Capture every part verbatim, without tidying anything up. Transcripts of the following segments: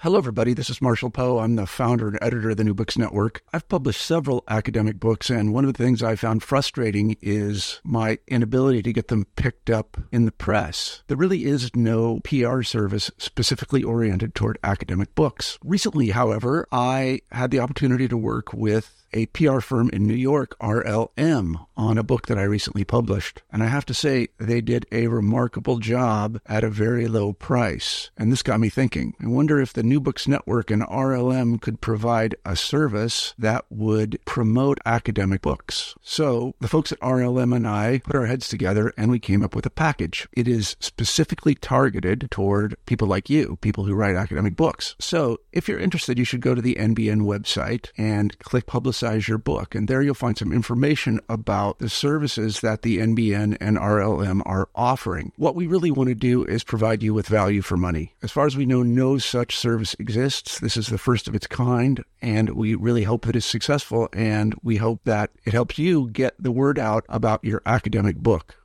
Hello, everybody. This is Marshall Poe. I'm the founder and editor of the New Books Network. I've published several academic books, and one of the things I found frustrating is my inability to get them picked up in the press. There really is no P R service specifically oriented toward academic books. Recently, however, I had the opportunity to work with a P R firm in New York, R L M, on a book that I recently published. And I have to say, they did a remarkable job at a very low price. And this got me thinking. I wonder if the New Books Network and R L M could provide a service that would promote academic books. So the folks at R L M and I put our heads together and we came up with a package. It is specifically targeted toward people like you, people who write academic books. So if you're interested, you should go to the N B N website and click Publicize your book. And there you'll find some information about the services that the N B N and R L M are offering. What we really want to do is provide you with value for money. As far as we know, no such service exists. This is the first of its kind, and we really hope that it's successful, and we hope that it helps you get the word out about your academic book.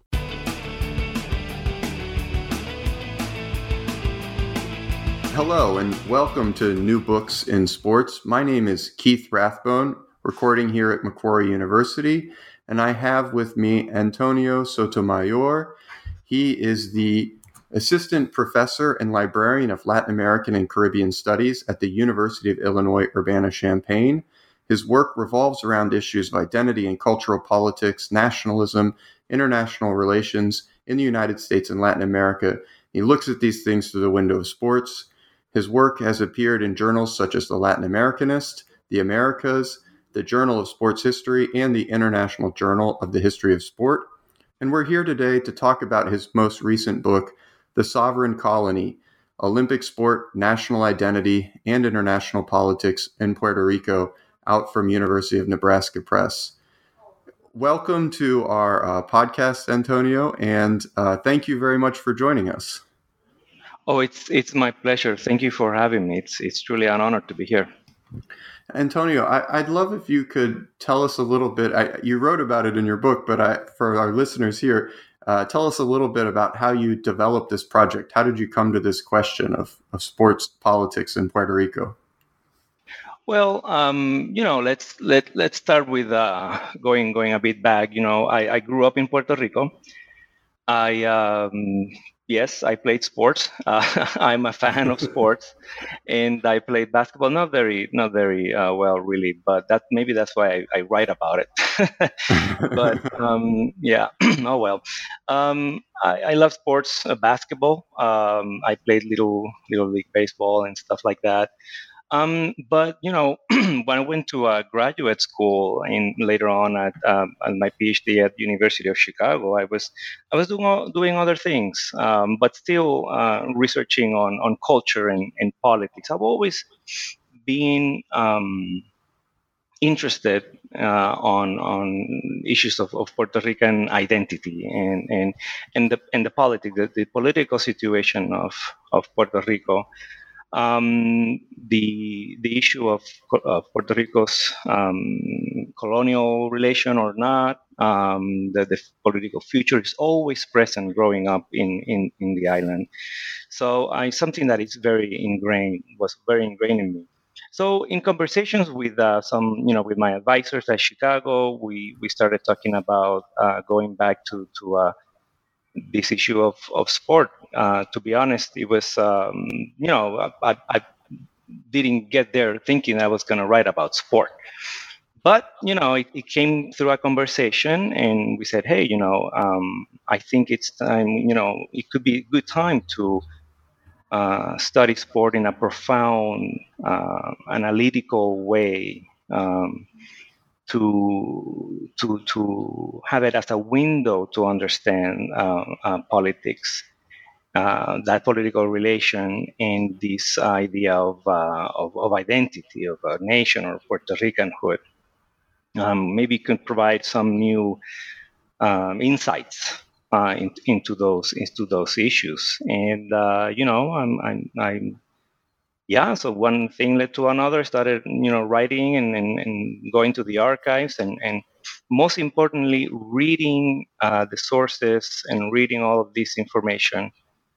Hello, and welcome to New Books in Sports. My name is Keith Rathbone, recording here at Macquarie University, and I have with me Antonio Sotomayor. He is the Assistant Professor and Librarian of Latin American and Caribbean Studies at the University of Illinois Urbana-Champaign. His work revolves around issues of identity and cultural politics, nationalism, international relations in the United States and Latin America. He looks at these things through the window of sports. His work has appeared in journals such as The Latin Americanist, The Americas, the Journal of Sports History, and the International Journal of the History of Sport. And we're here today to talk about his most recent book, The Sovereign Colony, Olympic Sport, National Identity, and International Politics in Puerto Rico, out from University of Nebraska Press. Welcome to our uh, podcast, Antonio, and uh, thank you very much for joining us. Oh, it's it's my pleasure. Thank you for having me. It's it's truly an honor to be here. Antonio, I, I'd love if you could tell us a little bit. I, you wrote about it in your book, but I, for our listeners here, uh, tell us a little bit about how you developed this project. How did you come to this question of, of sports politics in Puerto Rico? Well, um, you know, let's let let's start with uh, going going a bit back. You know, I, I grew up in Puerto Rico. I um, yes, I played sports. Uh, I'm a fan of sports, and I played basketball. Not very, not very uh, well, really. But that maybe that's why I, I write about it. But um, yeah, oh well. Um, I, I love sports, uh, basketball. Um, I played little little league baseball and stuff like that. Um, but you know, when I went to uh, graduate school and later on at, um, at my PhD at the University of Chicago, I was I was doing all, doing other things, um, but still uh, researching on, on culture and, and politics. I've always been um, interested uh, on on issues of, of Puerto Rican identity and and and the and the politics, the, the political situation of of Puerto Rico. Um, the the issue of, of Puerto Rico's um, colonial relation or not, um, the, the political future is always present growing up in, in, in the island. So I something that is very ingrained, was very ingrained in me. So in conversations with uh, some, you know, with my advisors at Chicago, we, we started talking about uh, going back to, to uh, this issue of, of sport. Uh, to be honest, it was, um, you know, I, I didn't get there thinking I was going to write about sport. But, you know, it, it came through a conversation and we said, hey, you know, um, I think it's time, you know, it could be a good time to uh, study sport in a profound, uh, analytical way. Um, to to to have it as a window to understand uh, uh, politics, uh, that political relation, and this idea of, uh, of of identity of a nation or Puerto Ricanhood. Um, maybe can provide some new um, insights uh, in, into those into those issues. And uh, you know, I'm I'm I'm yeah, so one thing led to another, started, you know, writing and, and, and going to the archives and, and most importantly, reading uh, the sources and reading all of this information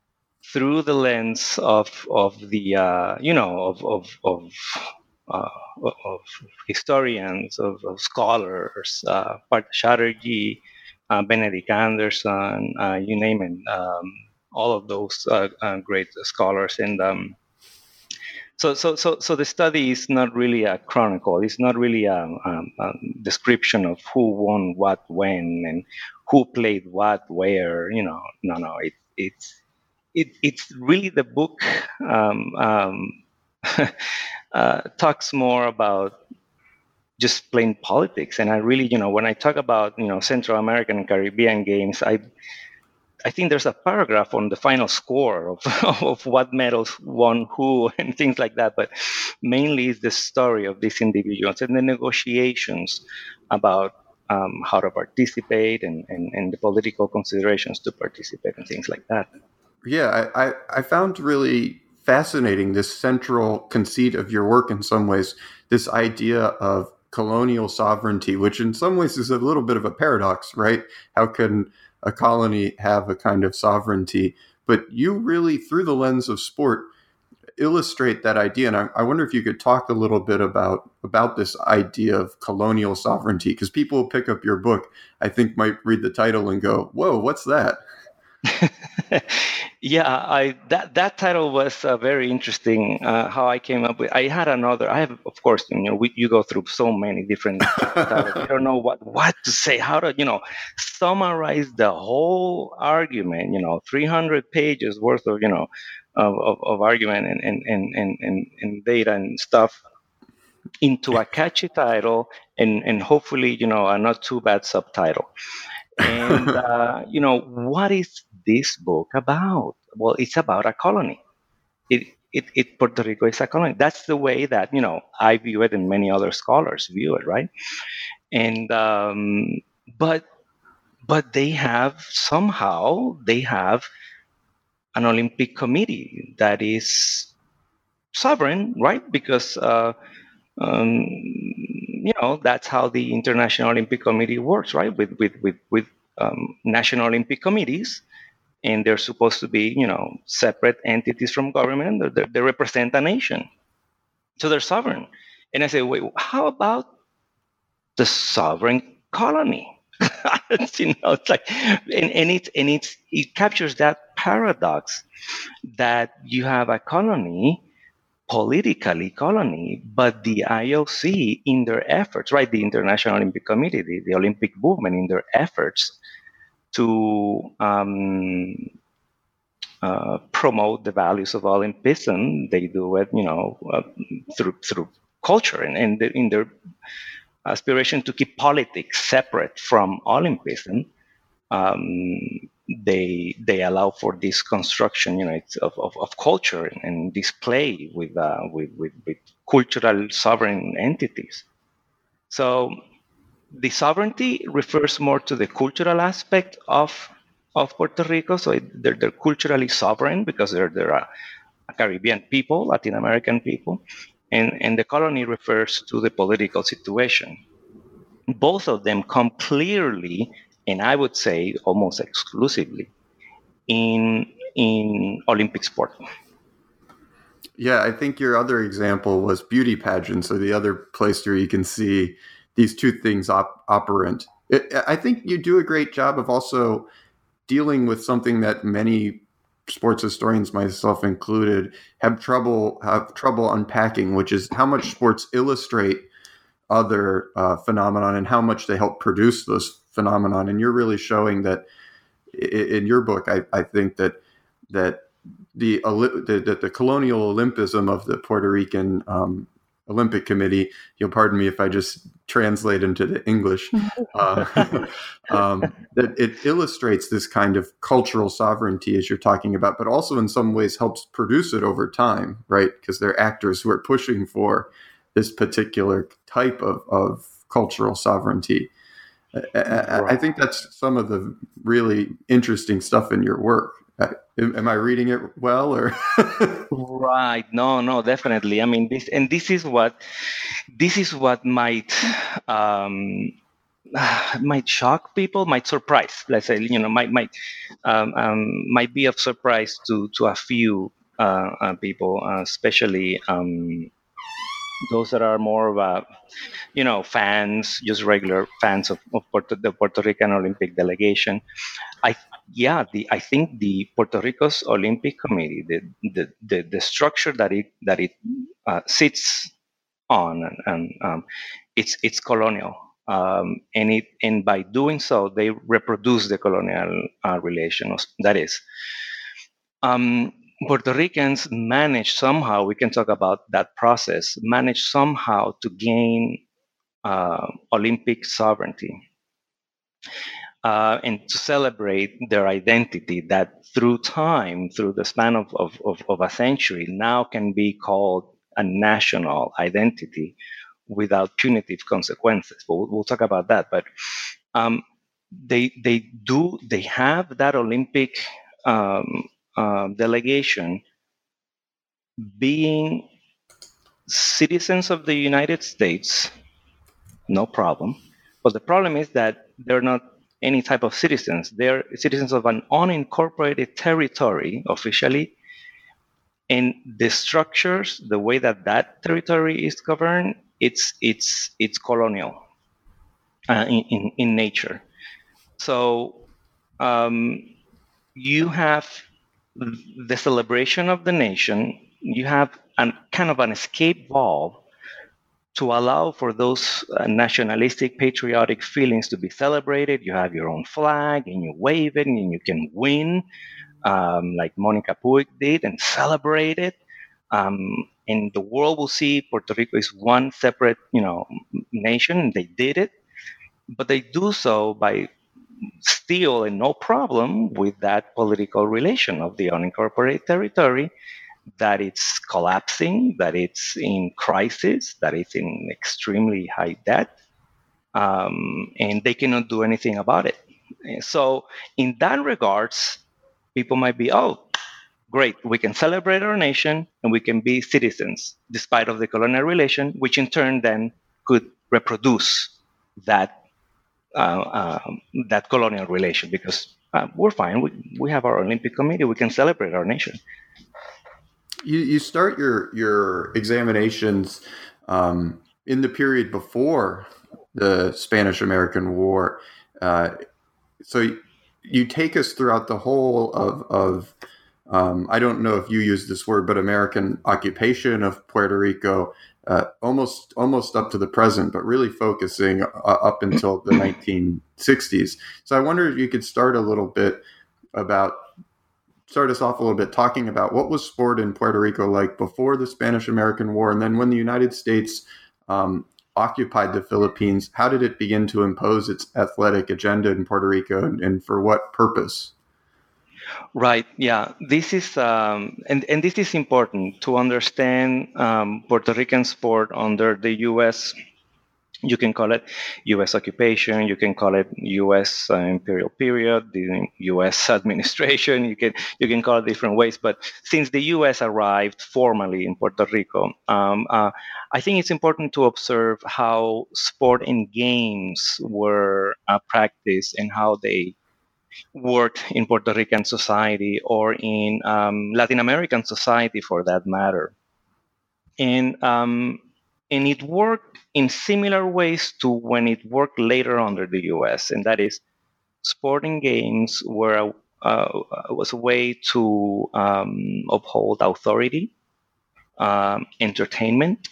through the lens of of the uh, you know of of of, uh, of historians, of, of scholars, uh, Partha Chatterjee, uh, Benedict Anderson, uh, you name it, um, all of those uh, uh, great scholars. And um, so, so, so, so the study is not really a chronicle. It's not really a, a, a description of who won what when and who played what where. You know, no, no. It, it's it, it's really the book um, um, uh, talks more about just plain politics. And I really, you know, when I talk about, you know, Central American and Caribbean games, I I think there's a paragraph on the final score of, of what medals won who and things like that. But mainly it's the story of these individuals and the negotiations about um, how to participate and, and, and the political considerations to participate and things like that. Yeah, I, I, I found really fascinating this central conceit of your work in some ways, this idea of colonial sovereignty, which in some ways is a little bit of a paradox, right? How can a colony have a kind of sovereignty? But you really, through the lens of sport, illustrate that idea. And I, I wonder if you could talk a little bit about, about this idea of colonial sovereignty, because people who pick up your book, I think, might read the title and go, whoa, what's that? Yeah, I that that title was uh, very interesting. Uh, how I came up with. I had another. I have, of course, you know, we, you go through so many different titles. You don't know what what to say. How to, you know, summarize the whole argument. You know, three hundred pages worth of, you know, of, of, of argument and and, and, and, and and data and stuff into a catchy title and and hopefully, you know, a not too bad subtitle. And uh, you know, what is this book about? Well, it's about a colony. It, it, it Puerto Rico is a colony. That's the way that, you know, I view it and many other scholars view it, right? And um, but but they have somehow they have an Olympic committee that is sovereign, right? Because uh, um, you know, that's how the International Olympic Committee works, right? With with with with um, national Olympic committees, and they're supposed to be, you know, separate entities from government. They, they represent a nation, so they're sovereign. And I say, wait, how about the sovereign colony? You know, it's like, and, and it and it's it captures that paradox that you have a colony. Politically colony, but the I O C in their efforts, right, the International Olympic Committee, the, the Olympic movement in their efforts to um, uh, promote the values of Olympism, they do it, you know, uh, through through culture and, and the, in their aspiration to keep politics separate from Olympism. Um, they they allow for this construction, you know, it's of, of, of culture and, and display with, uh, with with with cultural sovereign entities. So the sovereignty refers more to the cultural aspect of of Puerto Rico. So it, they're, they're culturally sovereign because they're they're a, a Caribbean people, Latin American people, and and the colony refers to the political situation. Both of them come clearly, and I would say almost exclusively, in in Olympic sport. Yeah, I think your other example was beauty pageants, or the other place where you can see these two things op- operant. It, I think you do a great job of also dealing with something that many sports historians, myself included, have trouble have trouble unpacking, which is how much sports illustrate other uh, phenomenon and how much they help produce those phenomenon. And you're really showing that in your book. I, I think that that the that the colonial Olympism of the Puerto Rican um, Olympic Committee, you'll pardon me if I just translate into the English, uh, um, that it illustrates this kind of cultural sovereignty as you're talking about, but also in some ways helps produce it over time, right? Because they're actors who are pushing for this particular type of, of cultural sovereignty. I, I think that's some of the really interesting stuff in your work. Am I reading it well, or? Right. No, no, definitely. I mean, this, and this is what, this is what might, um, might shock people, might surprise. Let's say, you know, might might um, um, might be of surprise to to a few uh, uh, people, uh, especially um, those that are more of a, you know, fans, just regular fans of, of Puerto, the Puerto Rican Olympic delegation. I yeah, the I think the Puerto Rico's Olympic Committee, the the the, the structure that it that it uh, sits on, and, and um, it's it's colonial, um, and it and by doing so, they reproduce the colonial uh, relations. That is. Um, Puerto Ricans manage somehow, we can talk about that process, manage somehow to gain uh, Olympic sovereignty uh, and to celebrate their identity that through time, through the span of, of, of, of a century, now can be called a national identity without punitive consequences. We'll, we'll talk about that. But um, they, they do, they have that Olympic um, uh, delegation being citizens of the United States, no problem. But the problem is that they're not any type of citizens. They're citizens of an unincorporated territory officially. And the structures, the way that that territory is governed, it's it's it's colonial uh, in, in in nature. So um, you have the celebration of the nation. You have an kind of an escape valve to allow for those uh, nationalistic, patriotic feelings to be celebrated. You have your own flag, and you wave it, and you can win, um, like Monica Puig did, and celebrate it. Um, and the world will see Puerto Rico is one separate, you know, nation. They did it, but they do so by still and no problem with that political relation of the unincorporated territory, that it's collapsing, that it's in crisis, that it's in extremely high debt, um, and they cannot do anything about it. So in that regards, people might be, oh, great, we can celebrate our nation and we can be citizens despite of the colonial relation, which in turn then could reproduce that uh, um, that colonial relation, because uh, we're fine. We, we have our Olympic Committee. We can celebrate our nation. You, you start your your examinations um, in the period before the Spanish-American War. Uh, so you, you take us throughout the whole of, of um, I don't know if you use this word, but American occupation of Puerto Rico, uh, almost almost up to the present, but really focusing uh, up until the nineteen sixties. So I wonder if you could start a little bit about start us off a little bit talking about what was sport in Puerto Rico like before the Spanish-American War, and then when the United States um, occupied the Philippines, how did it begin to impose its athletic agenda in Puerto Rico, and, and for what purpose? Right. Yeah. This is um, and and this is important to understand um, Puerto Rican sport under the U S. You can call it U S occupation. You can call it U S uh, imperial period, the U S administration. You can you can call it different ways. But since the U S arrived formally in Puerto Rico, um, uh, I think it's important to observe how sport and games were uh, practiced and how they worked in Puerto Rican society, or in um, Latin American society for that matter. And um, and it worked in similar ways to when it worked later under the U S, and that is, sporting games were a, uh, was a way to um, uphold authority, um, entertainment,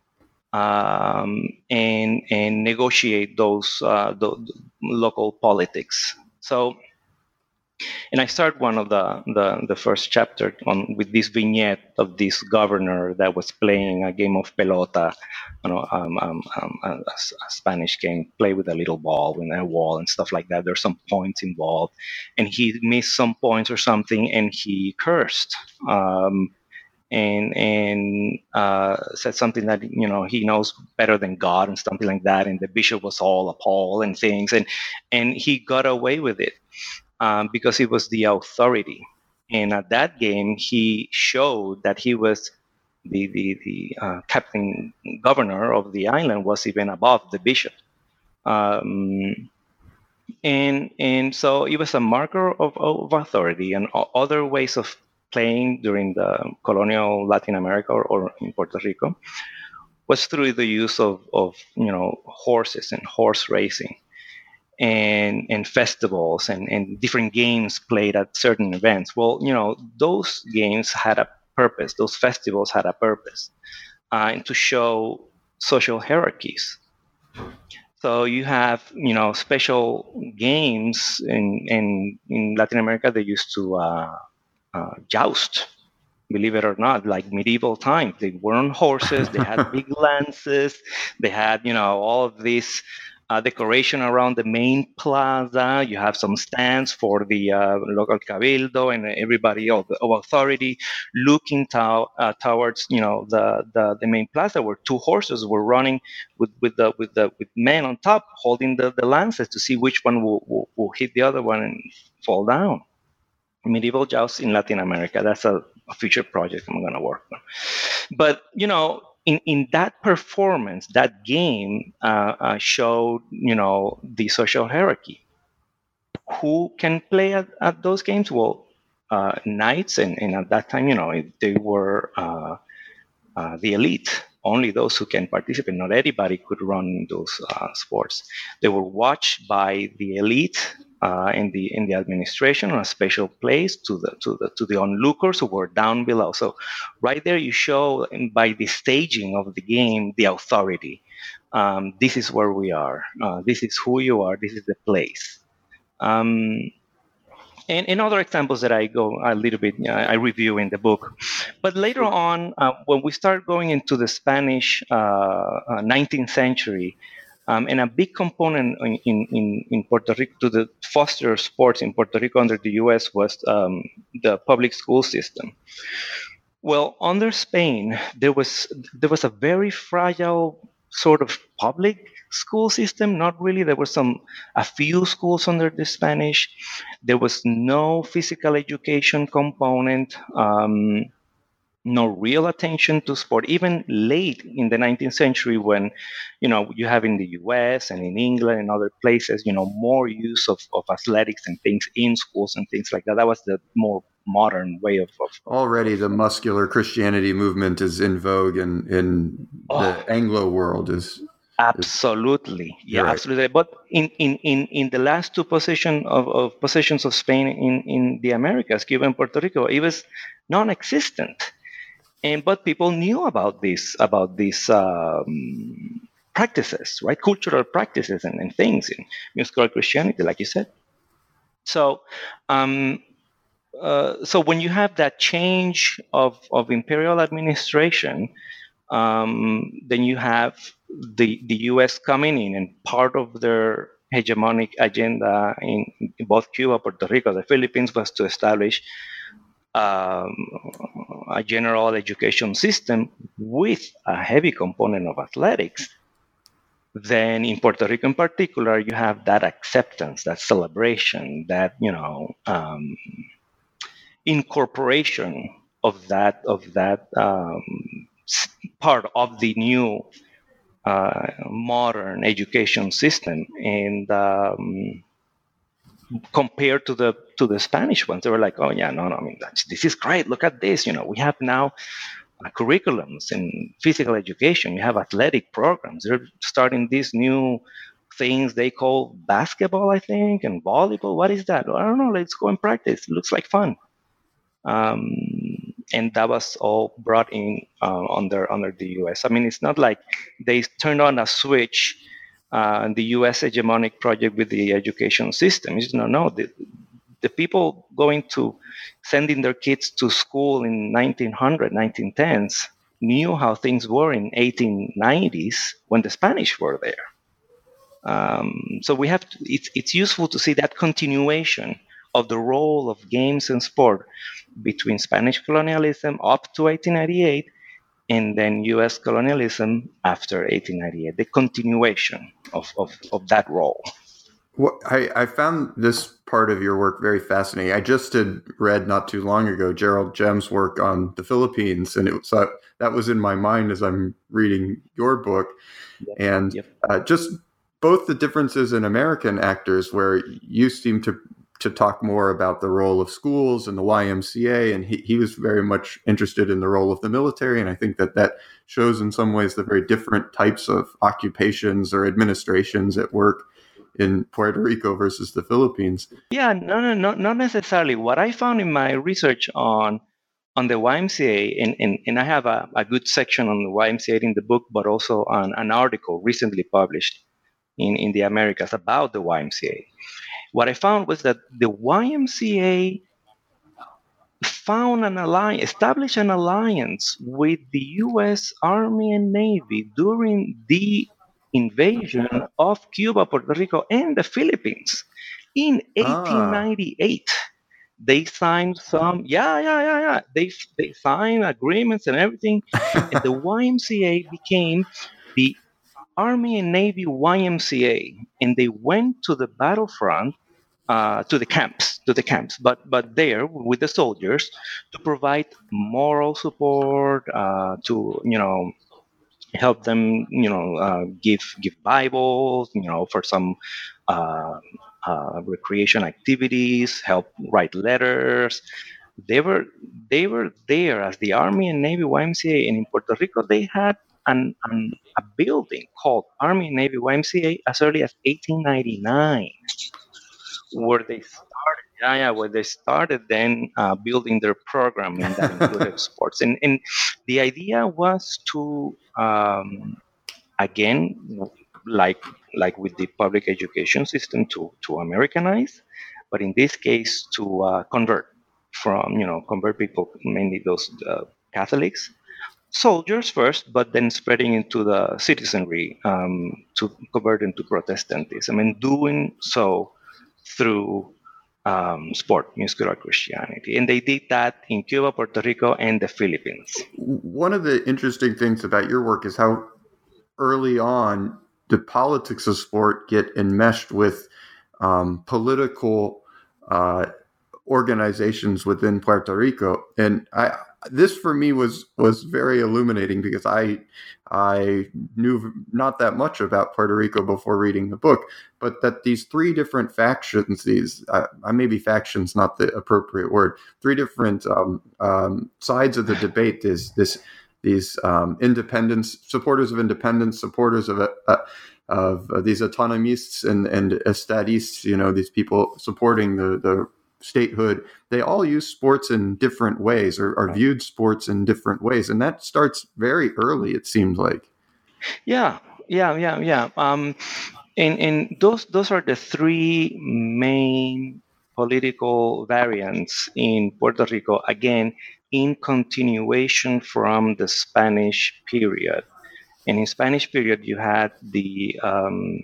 um, and and negotiate those uh, the, the local politics. So. And I start one of the, the, the first chapter on with this vignette of this governor that was playing a game of pelota, you know, um, um, um, a, a Spanish game, play with a little ball in a wall and stuff like that. There's some points involved, and he missed some points or something, and he cursed. Um, and and uh, said something that, you know, he knows better than God and something like that. And the bishop was all appalled and things, and and he got away with it. Um, because he was the authority. And at that game, he showed that he was the the, the uh, captain governor of the island, was even above the bishop. Um, and and so it was a marker of, of authority, and other ways of playing during the colonial Latin America or, or in Puerto Rico was through the use of, of you know horses and horse racing and and festivals and, and different games played at certain events. Well, you know, those games had a purpose. Those festivals had a purpose, uh, and to show social hierarchies. So you have, you know, special games in in, in Latin America. They used to uh, uh, joust, believe it or not, like medieval times. They were on horses. They had big lances. They had, you know, all of this uh, decoration around the main plaza. You have some stands for the uh, local cabildo and everybody of, of authority looking to, uh, towards, you know, the, the, the main plaza where two horses were running with, with the with the with men on top holding the, the lances to see which one will, will, will hit the other one and fall down. Medieval jousts in Latin America. That's a, a future project I'm going to work on. But, you know, in, in that performance, that game uh, uh, showed, you know, the social hierarchy. Who can play at, at those games? Well, uh, knights, and, and at that time, you know, they were uh, uh, the elite. Only those who can participate. Not anybody could run those uh, sports. They were watched by the elite uh, in the in the administration on a special place to the to the to the onlookers who were down below. So, right there, you show by the staging of the game the authority. Um, this is where we are. Uh, this is who you are. This is the place. Um, And, and other examples that I go a little bit, uh, I review in the book. But later on, uh, when we start going into the Spanish uh, uh, nineteenth century, um, and a big component in, in, in Puerto Rico to the foster sports in Puerto Rico under the U S was um, the public school system. Well, under Spain, there was there was a very fragile sort of public school system. Not really. There were some a few schools under the Spanish. There was no physical education component, um, no real attention to sport. Even late in the nineteenth century, when you know you have in the U S and in England and other places, you know, more use of, of athletics and things in schools and things like that. That was the more modern way of, of already the muscular Christianity movement is in vogue in in oh. the Anglo world is absolutely is, yeah right. absolutely. But in, in, in, in the last two position of, of positions of Spain in, in the Americas, Cuba and Puerto Rico, it was non-existent. And but people knew about this about these um, practices, right? Cultural practices and, and things in musical Christianity, like you said. So um Uh, so when you have that change of, of imperial administration, um, then you have the the U S coming in, and part of their hegemonic agenda in, in both Cuba, Puerto Rico, the Philippines was to establish um, a general education system with a heavy component of athletics. Then in Puerto Rico in particular, you have that acceptance, that celebration, that, you know, um, incorporation of that of that um, part of the new uh, modern education system, and um, compared to the to the Spanish ones, they were like, oh yeah, no, no, I mean that's, this is great. Look at this, you know, we have now uh, curriculums in physical education. You have athletic programs. They're starting these new things they call basketball, I think, and volleyball. What is that? I don't know. Let's go and practice. It looks like fun. Um, and that was all brought in uh, under under the U S. I mean, it's not like they turned on a switch, uh, the U S hegemonic project with the education system. It's, no, no, the, the people going to sending their kids to school in nineteen hundred, nineteen tens knew how things were in eighteen nineties when the Spanish were there. Um, so we have to, it's it's useful to see that continuation of the role of games and sport between Spanish colonialism up to eighteen ninety-eight, and then U S colonialism after eighteen ninety-eight, the continuation of, of, of that role. Well, I, I found this part of your work very fascinating. I just had read not too long ago Gerald Gem's work on the Philippines, and it was, uh, that was in my mind as I'm reading your book. Yep. And yep. uh, just both the differences in American actors, where you seem to to talk more about the role of schools and the Y M C A, and he, he was very much interested in the role of the military. And I think that that shows in some ways the very different types of occupations or administrations at work in Puerto Rico versus the Philippines. Yeah, no, no, no, not necessarily. What I found in my research on on the Y M C A, and, and, and I have a, a good section on the Y M C A in the book, but also on an article recently published in, in the Americas about the Y M C A. What I found was that the Y M C A found an alliance, established an alliance with the U S Army and Navy during the invasion of Cuba, Puerto Rico, and the Philippines in eighteen ninety-eight. Ah. They signed some, yeah, yeah, yeah, yeah. They they signed agreements and everything, and the Y M C A became the Army and Navy Y M C A, and they went to the battlefront. Uh, to the camps, to the camps, but but there with the soldiers to provide moral support, uh, to you know help them, you know uh, give give Bibles, you know for some uh, uh, recreation activities, help write letters. They were they were there as the Army and Navy Y M C A, and in Puerto Rico they had an, an a building called Army and Navy Y M C A as early as eighteen ninety-nine. Where they started, yeah, yeah, where they started then uh, building their program, and that included sports. And and the idea was to, um, again, like like with the public education system, to to Americanize, but in this case to uh, convert from, you know, convert people, mainly those uh, Catholics, soldiers first, but then spreading into the citizenry, um, to convert into Protestantism, and doing so through um, sport, muscular Christianity. And they did that in Cuba, Puerto Rico, and the Philippines. One of the interesting things about your work is how early on the politics of sport get enmeshed with um, political uh, organizations within Puerto Rico. And I, this for me was was very illuminating, because I I knew not that much about Puerto Rico before reading the book, but that these three different factions, these uh, maybe factions not the appropriate word, three different um, um, sides of the debate is this these um, independence supporters of independence, supporters of uh, of uh, these autonomists and and estadistas, you know, these people supporting the the statehood. They all use sports in different ways, or are viewed sports in different ways, and that starts very early, it seems like. Yeah, yeah, yeah, yeah. Um, and and those those are the three main political variants in Puerto Rico. Again, in continuation from the Spanish period, and in Spanish period you had the um,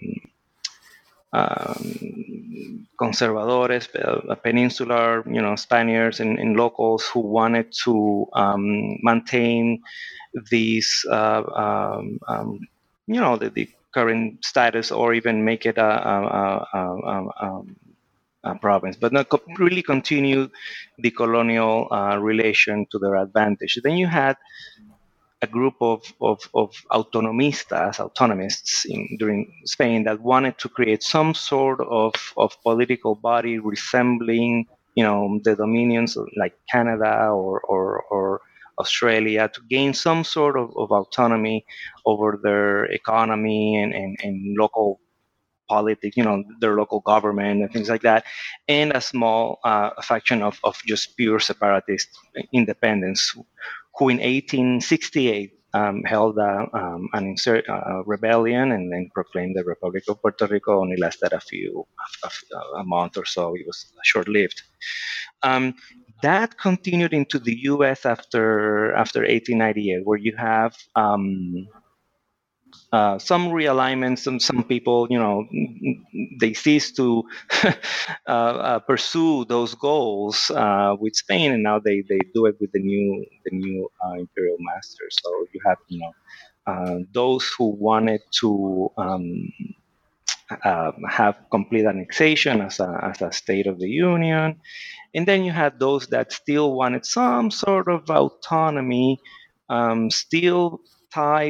Um, conservadores, uh, peninsular, you know, Spaniards and, and locals who wanted to um, maintain these, uh, um, um, you know, the, the current status, or even make it a, a, a, a, a province, but not co- really continue the colonial uh, relation to their advantage. Then you had a group of, of, of autonomistas, autonomists in, during Spain, that wanted to create some sort of, of political body resembling, you know, the dominions of, like Canada or, or, or Australia, to gain some sort of, of autonomy over their economy and, and, and local politics, you know, their local government and things like that, and a small uh, faction of, of just pure separatist independence, who in eighteen sixty-eight um, held a, um, an insur- uh, rebellion and then proclaimed the Republic of Puerto Rico. Only lasted a few, a, a month or so. It was short-lived. Um, that continued into the U S after after eighteen ninety-eight, where you have um, uh, some realignments. Some some people, you know, they cease to uh, uh, pursue those goals uh, with Spain, and now they, they do it with the new the new uh, imperial masters. So you have, you know, uh, those who wanted to um, uh, have complete annexation as a as a state of the union, and then you had those that still wanted some sort of autonomy, um, still tied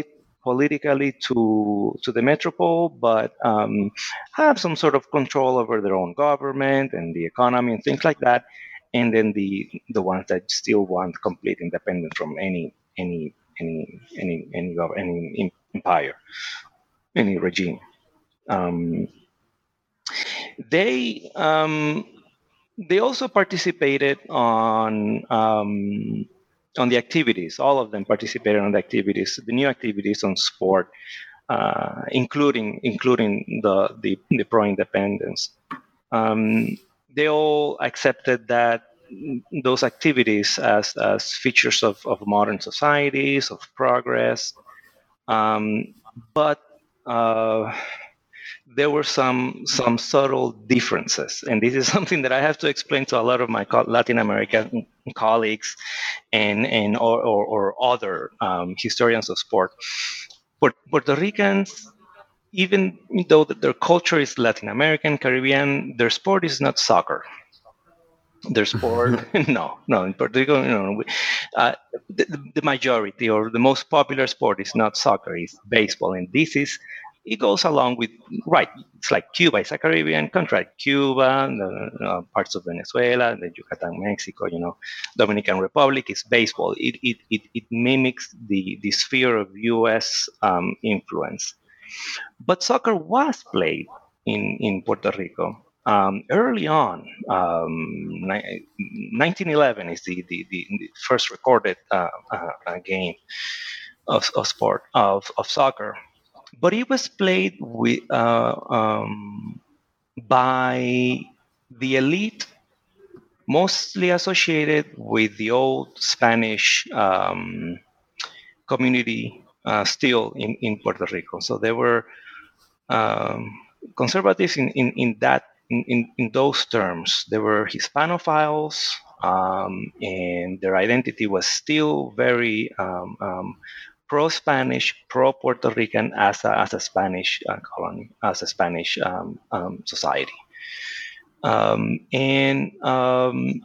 politically to to the metropole, but um, have some sort of control over their own government and the economy and things like that. And then the the ones that still want complete independence from any any any any any gov- any empire, any regime. Um, they um, they also participated on um, on the activities. All of them participated on the activities, the new activities on sport, uh, including including the the, the pro-independence. Um, they all accepted that those activities as, as features of, of modern societies, of progress. Um, but uh, there were some some subtle differences, and this is something that I have to explain to a lot of my Latin American colleagues and and or, or, or other um, historians of sport. Puerto Ricans, even though their culture is Latin American, Caribbean, their sport is not soccer. Their sport, no, no. In Puerto Rico, you know, uh, the, the majority or the most popular sport is not soccer; it's baseball, and this is it goes along with right. It's like Cuba; it's a Caribbean country. Cuba, the, uh, parts of Venezuela, the Yucatan, Mexico, you know, Dominican Republic is baseball. It it it, it mimics the the sphere of U S um, influence. But soccer was played in, in Puerto Rico um, early on. Um, nineteen eleven is the, the, the, the first recorded uh, uh, game of, of sport of, of soccer, but it was played with uh, um, by the elite, mostly associated with the old Spanish um, community. Uh, still in, in Puerto Rico. So there were um, conservatives in, in, in that in, in, in those terms. There were Hispanophiles, um, and their identity was still very um, um, pro-Spanish, pro-Puerto Rican as a, as a Spanish uh, colony, as a Spanish um, um, society. Um, and um,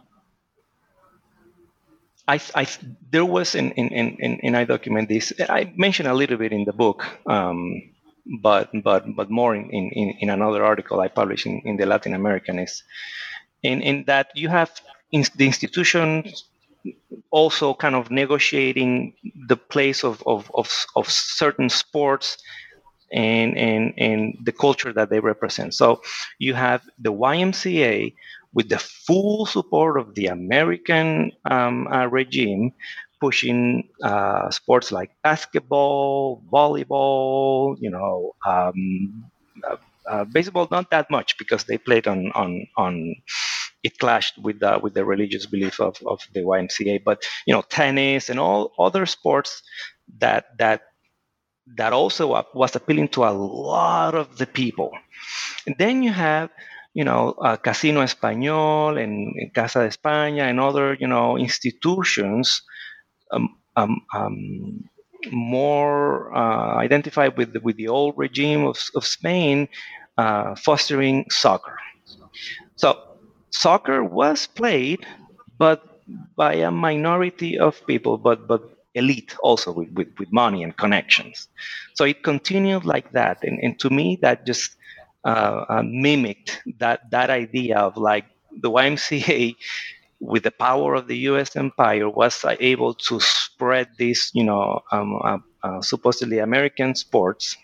I, I, there was, in, in, in, in I document this, I mentioned a little bit in the book, um, but but but more in, in, in another article I published in, in the Latin American is, in, in that you have in, the institutions also kind of negotiating the place of, of, of, of certain sports and, and, and the culture that they represent. So you have the Y M C A, with the full support of the American um, uh, regime, pushing uh, sports like basketball, volleyball, you know, um, uh, uh, baseball not that much because they played on on on. It clashed with the with the religious belief of, of the Y M C A, but you know, tennis and all other sports that that that also was appealing to a lot of the people. And then you have, you know, uh, Casino Español and, and Casa de España and other, you know, institutions um, um, um, more uh, identified with the, with the old regime of, of Spain, uh, fostering soccer. So soccer was played, but by a minority of people, but but elite also with, with, with money and connections. So it continued like that. And, and to me, that just uh, uh, mimicked that, that idea of like the Y M C A with the power of the U S empire was uh, able to spread these, you know, um, uh, uh, supposedly American sports.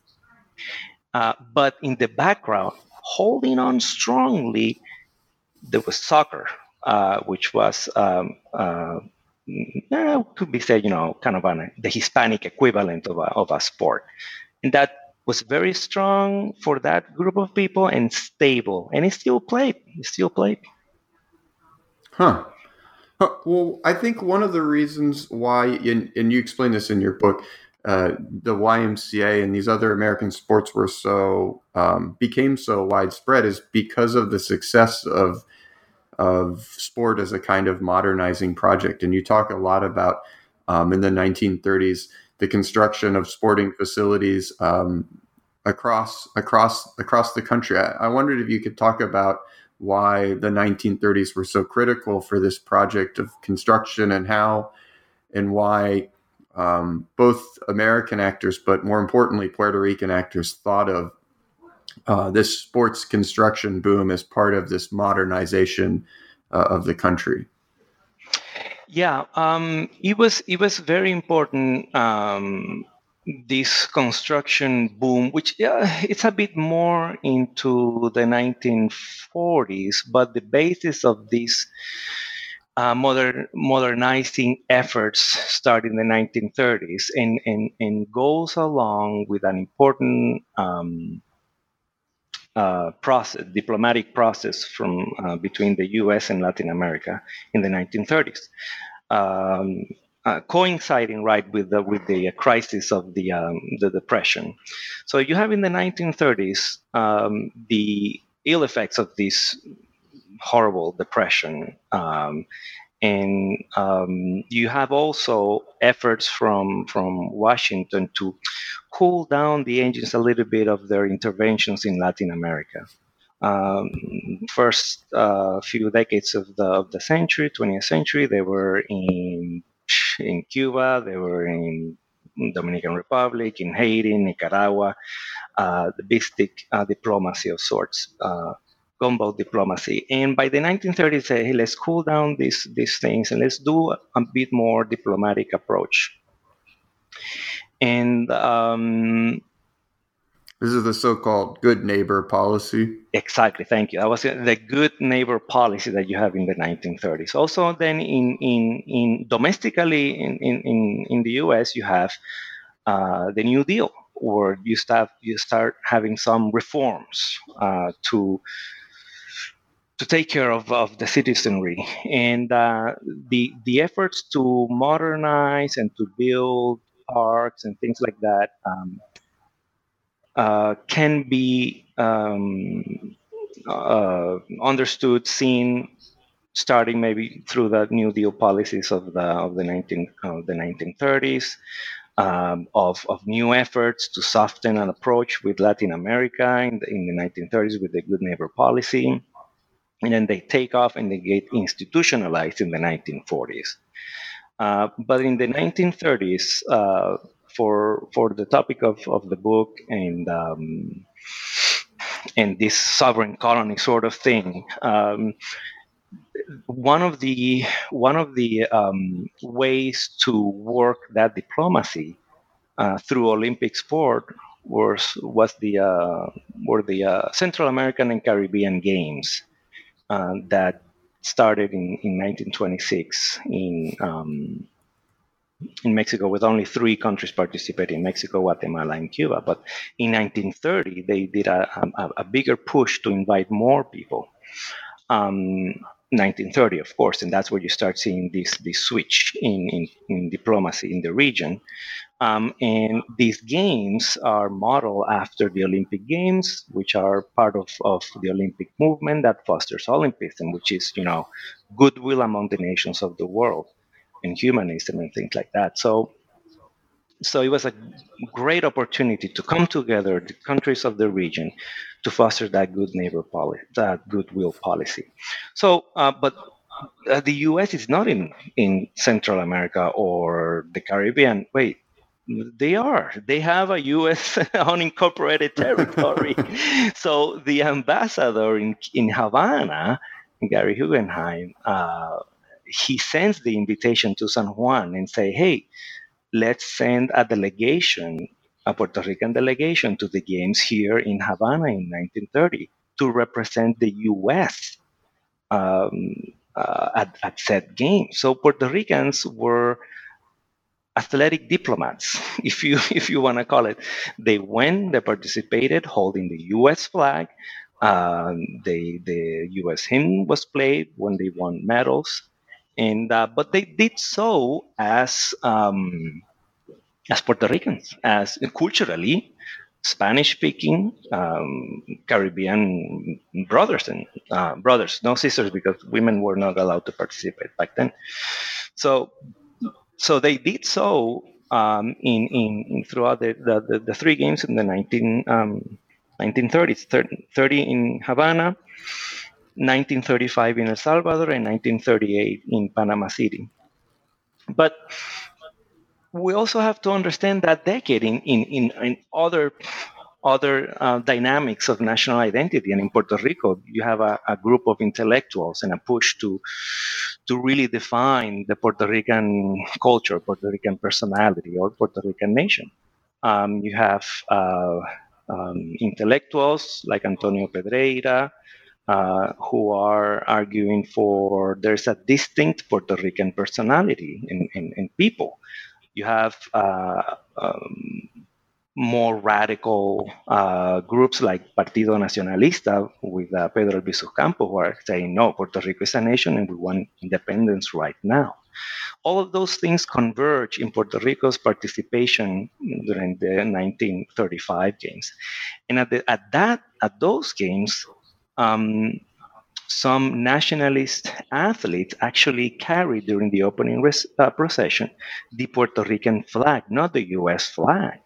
Uh, but in the background, holding on strongly, there was soccer, uh, which was um, uh, Uh, could be said, you know, kind of an, the Hispanic equivalent of a, of a sport. And that was very strong for that group of people and stable. And it still played. It still played. Huh. Well, I think one of the reasons why, and, and you explain this in your book, uh, the Y M C A and these other American sports were so, um, became so widespread is because of the success of of sport as a kind of modernizing project. And you talk a lot about, um, in the nineteen thirties, the construction of sporting facilities um, across across across the country. I, I wondered if you could talk about why the nineteen thirties were so critical for this project of construction and how and why um, both American actors, but more importantly, Puerto Rican actors thought of uh, this sports construction boom as part of this modernization uh, of the country? Yeah, um, it was it was very important. Um, this construction boom, which uh, it's a bit more into the nineteen forties, but the basis of this uh, modern modernizing efforts start in the nineteen thirties and and, and goes along with an important um, uh, process, diplomatic process from uh, between the U S and Latin America in the nineteen thirties. Um, uh, coinciding right with the with the crisis of the um, the depression. So you have in the nineteen thirties um, the ill effects of this horrible depression, um, and um, you have also efforts from from Washington to cool down the engines a little bit of their interventions in Latin America. Um, first uh, few decades of the of the century, twentieth century, they were in in Cuba, they were in Dominican Republic, in Haiti, Nicaragua, uh, the big stick uh, diplomacy of sorts, uh, gunboat diplomacy. And by the nineteen thirties, say, hey, let's cool down these these things and let's do a, a bit more diplomatic approach. And um, this is the so-called good neighbor policy. Exactly. Thank you. That was the good neighbor policy that you have in the nineteen thirties. Also, then in in, in domestically in, in, in the U S, you have uh, the New Deal, where you start you start having some reforms uh, to to take care of, of the citizenry, and uh, the the efforts to modernize and to build parks and things like that. Um, Uh, can be um, uh, understood, seen, starting maybe through the New Deal policies of the of the nineteen of the nineteen thirties, um, of of new efforts to soften an approach with Latin America in the, in the nineteen thirties with the Good Neighbor policy, and then they take off and they get institutionalized in the nineteen forties. Uh, but in the nineteen thirties. Uh, For, for the topic of, of the book and um, and this sovereign colony sort of thing, um, one of the one of the um, ways to work that diplomacy uh, through Olympic sport was was the uh, were the uh, Central American and Caribbean Games uh, that started in, in nineteen twenty-six in. Um, in Mexico, with only three countries participating, Mexico, Guatemala, and Cuba. But in nineteen thirty, they did a, a, a bigger push to invite more people. Um, nineteen thirty, of course, and that's where you start seeing this, this switch in, in, in diplomacy in the region. Um, and these games are modeled after the Olympic Games, which are part of, of the Olympic movement that fosters Olympism, which is, you know, goodwill among the nations of the world, and humanism and things like that. So, so it was a great opportunity to come together, the countries of the region, to foster that good neighbor policy, that goodwill policy. So, uh, but uh, the U S is not in, in Central America or the Caribbean. Wait, they are. They have a U S unincorporated territory. So the ambassador in, in Havana, Gary Guggenheim, uh, he sends the invitation to San Juan and say, hey, let's send a delegation, a Puerto Rican delegation to the games here in Havana in nineteen thirty to represent the U S um, uh, at, at said game. So Puerto Ricans were athletic diplomats, if you if you want to call it. They went, they participated, holding the U S flag. Uh, they, the U S hymn was played when they won medals. And uh, but they did so as um, as Puerto Ricans, as culturally Spanish-speaking um, Caribbean brothers and uh, brothers, no sisters, because women were not allowed to participate back then. So, so they did so um, in, in in throughout the, the, the, the three games in the nineteen, um, nineteen thirties, thirty in Havana, nineteen thirty-five in El Salvador, and nineteen thirty-eight in Panama City. But we also have to understand that decade in in in, in other other uh, dynamics of national identity. And in Puerto Rico, you have a, a group of intellectuals and a push to to really define the Puerto Rican culture, Puerto Rican personality, or Puerto Rican nation. Um, you have uh, um, intellectuals like Antonio Pedreira, uh, who are arguing for there's a distinct Puerto Rican personality in, in, in people. You have uh, um, more radical uh, groups like Partido Nacionalista with uh, Pedro Albizu Campo, who are saying, no, Puerto Rico is a nation and we want independence right now. All of those things converge in Puerto Rico's participation during the nineteen thirty-five games. And at, the, at, that, at those games, um, some nationalist athletes actually carried during the opening res- uh, procession the Puerto Rican flag, not the U S flag.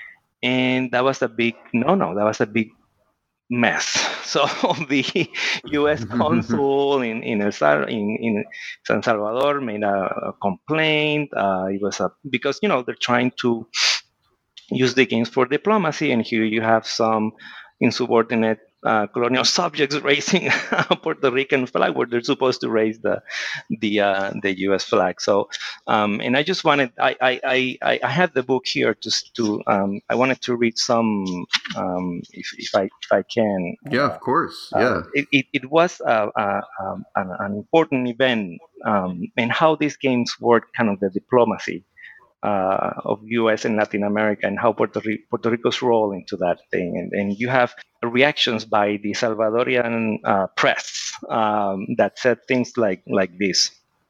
And that was a big no-no. That was a big mess. So the U S consul in in, El Sal- in in San Salvador made a, a complaint. Uh, it was a because you know they're trying to use the games for diplomacy, and here you have some insubordinate uh, colonial subjects raising a Puerto Rican flag where they're supposed to raise the the uh, the U S flag. So, um, and I just wanted I I, I, I had the book here just to um, I wanted to read some um, if if I if I can. Yeah, of course. Yeah, uh, it, it it was uh, uh, um, an, an important event, um, and how these games work, kind of the diplomacy uh, of U S and Latin America, and how Puerto, Rico, Puerto Rico's role into that thing. And, and you have reactions by the Salvadorian uh, press um, that said things like like this,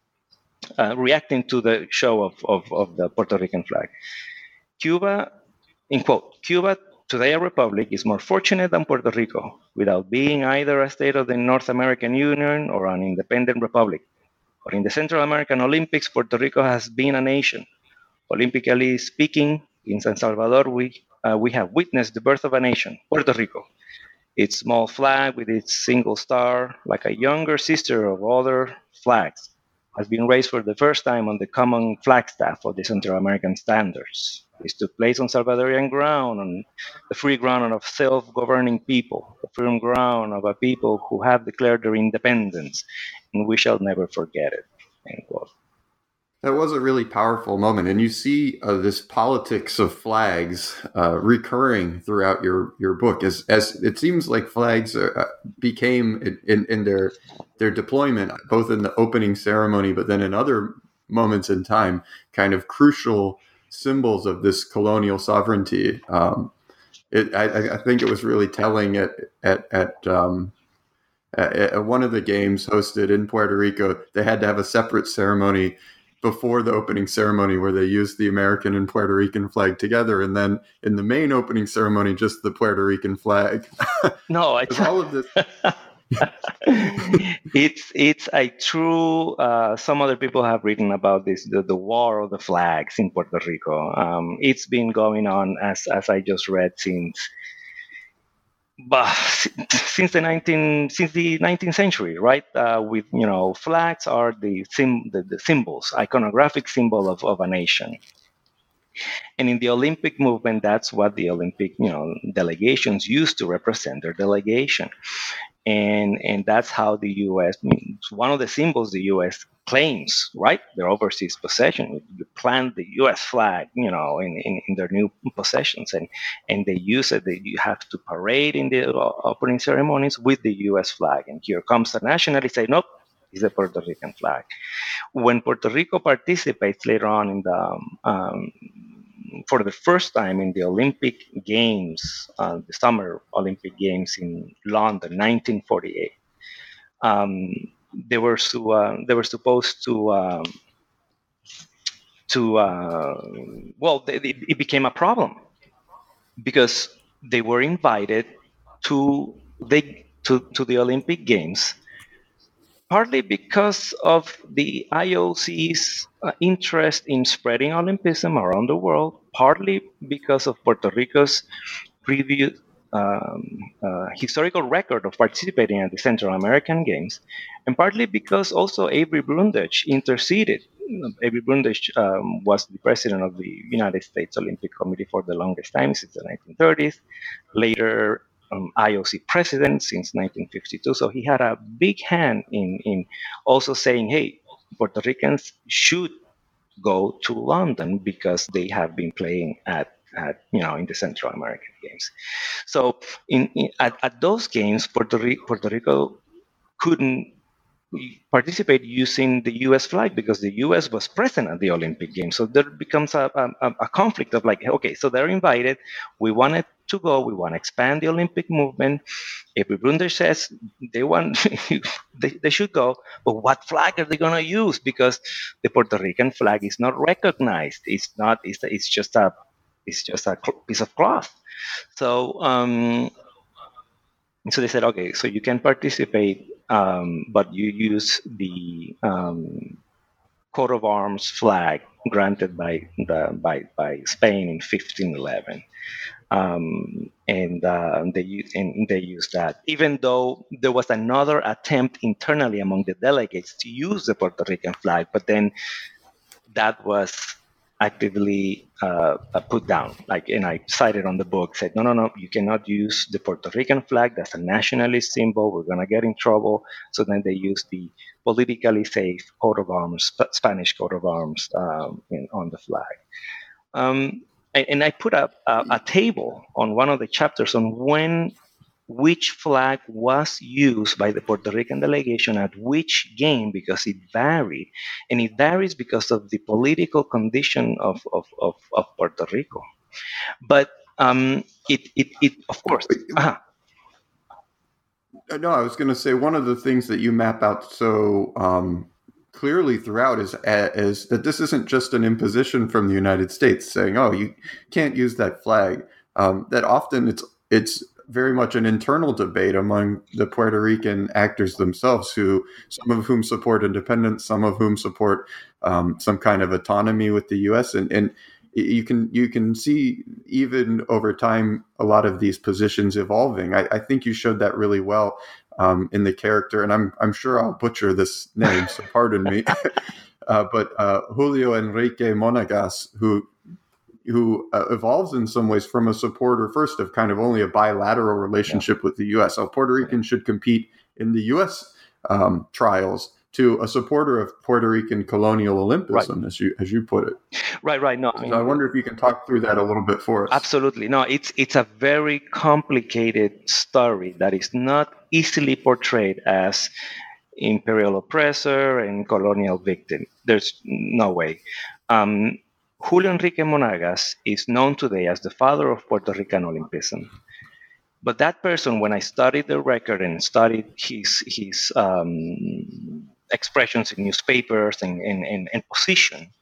uh, reacting to the show of, of, of the Puerto Rican flag. Cuba, in quote, Cuba, today a republic, is more fortunate than Puerto Rico, without being either a state of the North American Union or an independent republic. But in the Central American Olympics, Puerto Rico has been a nation. Olympically speaking, in San Salvador, we, uh, we have witnessed the birth of a nation, Puerto Rico. Its small flag with its single star, like a younger sister of other flags, has been raised for the first time on the common flagstaff of the Central American standards. This took place on Salvadorian ground, on the free ground of self-governing people, the firm ground of a people who have declared their independence, and we shall never forget it. End quote. That was a really powerful moment, and you see uh, this politics of flags uh, recurring throughout your, your book. As as it seems like flags uh, became in, in their their deployment, both in the opening ceremony, but then in other moments in time, kind of crucial symbols of this colonial sovereignty. Um, it, I, I think it was really telling at at at. Um, at one of the games hosted in Puerto Rico, they had to have a separate ceremony before the opening ceremony where they used the American and Puerto Rican flag together, and then in the main opening ceremony, just the Puerto Rican flag. No, it's all of this. it's it's a true. Uh, some other people have written about this, the, the war of the flags in Puerto Rico. Um, it's been going on, as as I just read, since. But since the nineteen since the nineteenth century, right? Uh, with you know, flags are the, sim, the the symbols, iconographic symbol of, of a nation. And in the Olympic movement, that's what the Olympic you know delegations used to represent their delegation. And and that's how the U S, one of the symbols the U S claims, right? Their overseas possession. You plant the U S flag, you know, in, in, in their new possessions, and, and they use it. They, you have to parade in the opening ceremonies with the U S flag. And here comes the nationalist say, nope, it's the Puerto Rican flag. When Puerto Rico participates later on in the um, um, for the first time in the Olympic Games, uh, the Summer Olympic Games in London, nineteen forty-eight. Um, they were to, uh, they were supposed to um, to uh, well, they, they, it became a problem because they were invited to the to, to the Olympic Games, partly because of the I O C's uh, interest in spreading Olympism around the world, partly because of Puerto Rico's previous um, uh, historical record of participating at the Central American Games, and partly because also Avery Brundage interceded Avery Brundage um, was the president of the United States Olympic Committee for the longest time, since the nineteen thirties. Later, um, I O C president since nineteen fifty-two. So he had a big hand in, in also saying, hey, Puerto Ricans should go to London because they have been playing at, at you know, in the Central American Games. So in, in at, at those games, Puerto Rico, Puerto Rico couldn't participate using the U S flag because the U S was present at the Olympic Games. So there becomes a, a, a conflict of like, okay, so they're invited. We wanted to go. We want to expand the Olympic movement. Avery Brundage says they want, they, they should go, but what flag are they going to use? Because the Puerto Rican flag is not recognized. It's not. It's, it's just a. It's just a piece of cloth. So. Um, So they said, okay, so you can participate, um, but you use the um, coat of arms flag granted by the by by Spain in fifteen eleven, um, and uh, they and they used that. Even though there was another attempt internally among the delegates to use the Puerto Rican flag, but then that was actively uh, put down. Like, and I cited on the book, said, no, no, no, you cannot use the Puerto Rican flag. That's a nationalist symbol. We're going to get in trouble. So then they used the politically safe coat of arms, Spanish coat of arms um, in, on the flag. Um, and, and I put up a, a table on one of the chapters on when which flag was used by the Puerto Rican delegation at which game, because it varied. And it varies because of the political condition of, of, of, of Puerto Rico. But um, it, it, it, of course. Uh-huh. No, I was going to say one of the things that you map out so um, clearly throughout is, is that this isn't just an imposition from the United States saying, oh, you can't use that flag. Um, that often it's it's very much an internal debate among the Puerto Rican actors themselves, who some of whom support independence, some of whom support um, some kind of autonomy with the U S. And, and you can you can see even over time a lot of these positions evolving. I, I think you showed that really well um, in the character, and I'm I'm sure I'll butcher this name, so pardon me. uh, but uh, Julio Enrique Monagas, who who uh, evolves in some ways from a supporter first of kind of only a bilateral relationship yeah. with the U S. So Puerto Ricans should compete in the U S um, trials, to a supporter of Puerto Rican colonial Olympism, right. as you as you put it. Right, right. No, so I, mean, I wonder if you can talk through that a little bit for us. Absolutely. No, it's it's a very complicated story that is not easily portrayed as imperial oppressor and colonial victim. There's no way. Um, Julio Enrique Monagas is known today as the father of Puerto Rican Olympism. But that person, when I studied the record and studied his his um, expressions in newspapers and, and, and, and position,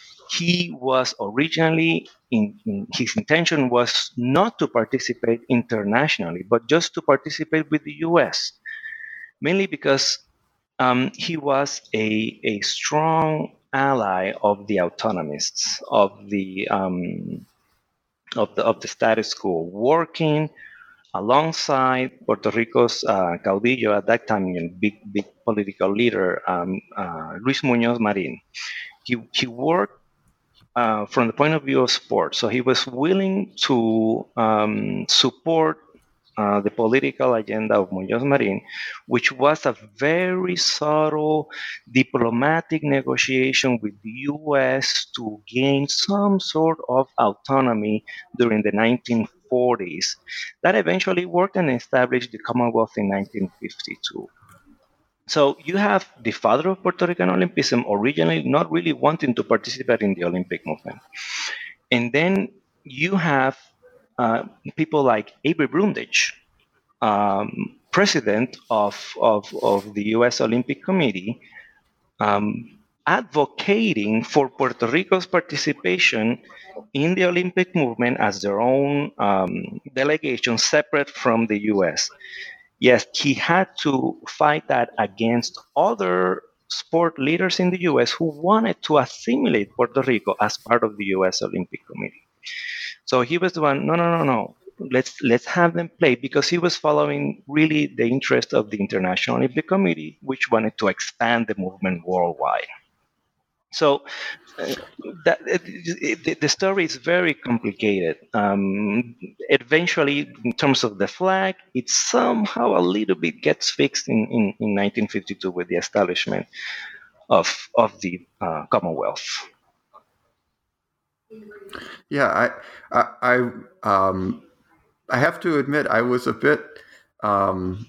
he was originally, in, in, his intention was not to participate internationally, but just to participate with the U S, mainly because um, he was a, a strong ally of the autonomists, of the um, of the of the status quo, working alongside Puerto Rico's uh, caudillo at that time, you know, big big political leader, um, uh, Luis Muñoz Marin. He he worked uh, from the point of view of sport, so he was willing to um, support Uh, the political agenda of Muñoz Marin, which was a very subtle diplomatic negotiation with the U S to gain some sort of autonomy during the nineteen forties. That eventually worked and established the Commonwealth in nineteen fifty-two. So you have the father of Puerto Rican Olympism originally not really wanting to participate in the Olympic movement. And then you have Uh, people like Avery Brundage, um, president of, of, of the U S Olympic Committee, um, advocating for Puerto Rico's participation in the Olympic movement as their own um, delegation separate from the U S. Yes, he had to fight that against other sport leaders in the U S who wanted to assimilate Puerto Rico as part of the U S Olympic Committee. So he was the one, no, no, no, no, let's let's have them play, because he was following really the interest of the International Olympic Committee, which wanted to expand the movement worldwide. So uh, that it, it, the story is very complicated. Um, eventually, in terms of the flag, it somehow a little bit gets fixed in, in, in nineteen fifty-two with the establishment of of the uh, Commonwealth. Yeah, I I I, um, I have to admit I was a bit um,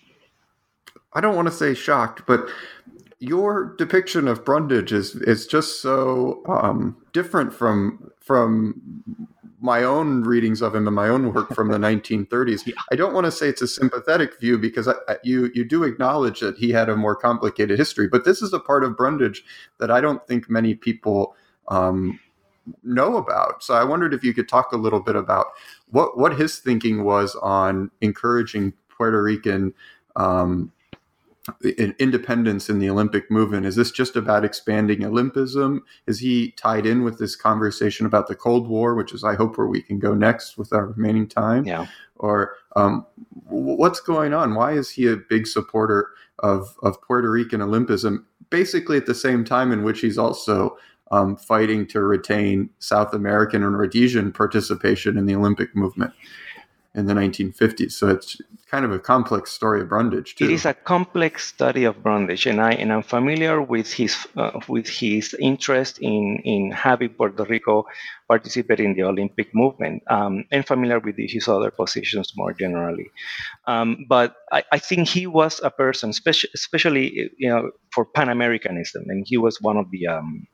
I don't want to say shocked, but your depiction of Brundage is is just so um, different from from my own readings of him and my own work from the nineteen thirties. Yeah. I don't want to say it's a sympathetic view because I, I, you you do acknowledge that he had a more complicated history, but this is a part of Brundage that I don't think many people um, know about. So I wondered if you could talk a little bit about what what his thinking was on encouraging Puerto Rican um, independence in the Olympic movement. Is this just about expanding Olympism? Is he tied in with this conversation about the Cold War, which is, I hope, where we can go next with our remaining time? Yeah. Or um, what's going on? Why is he a big supporter of, of Puerto Rican Olympism, basically at the same time in which he's also um, fighting to retain South American and Rhodesian participation in the Olympic movement in the nineteen fifties? So it's kind of a complex story of Brundage too. It is a complex study of Brundage, and I and I'm familiar with his uh, with his interest in in having Puerto Rico participate in the Olympic movement, um, and familiar with his other positions more generally. Um, but I, I think he was a person, especially, especially you know, for Pan Americanism, and he was one of the um,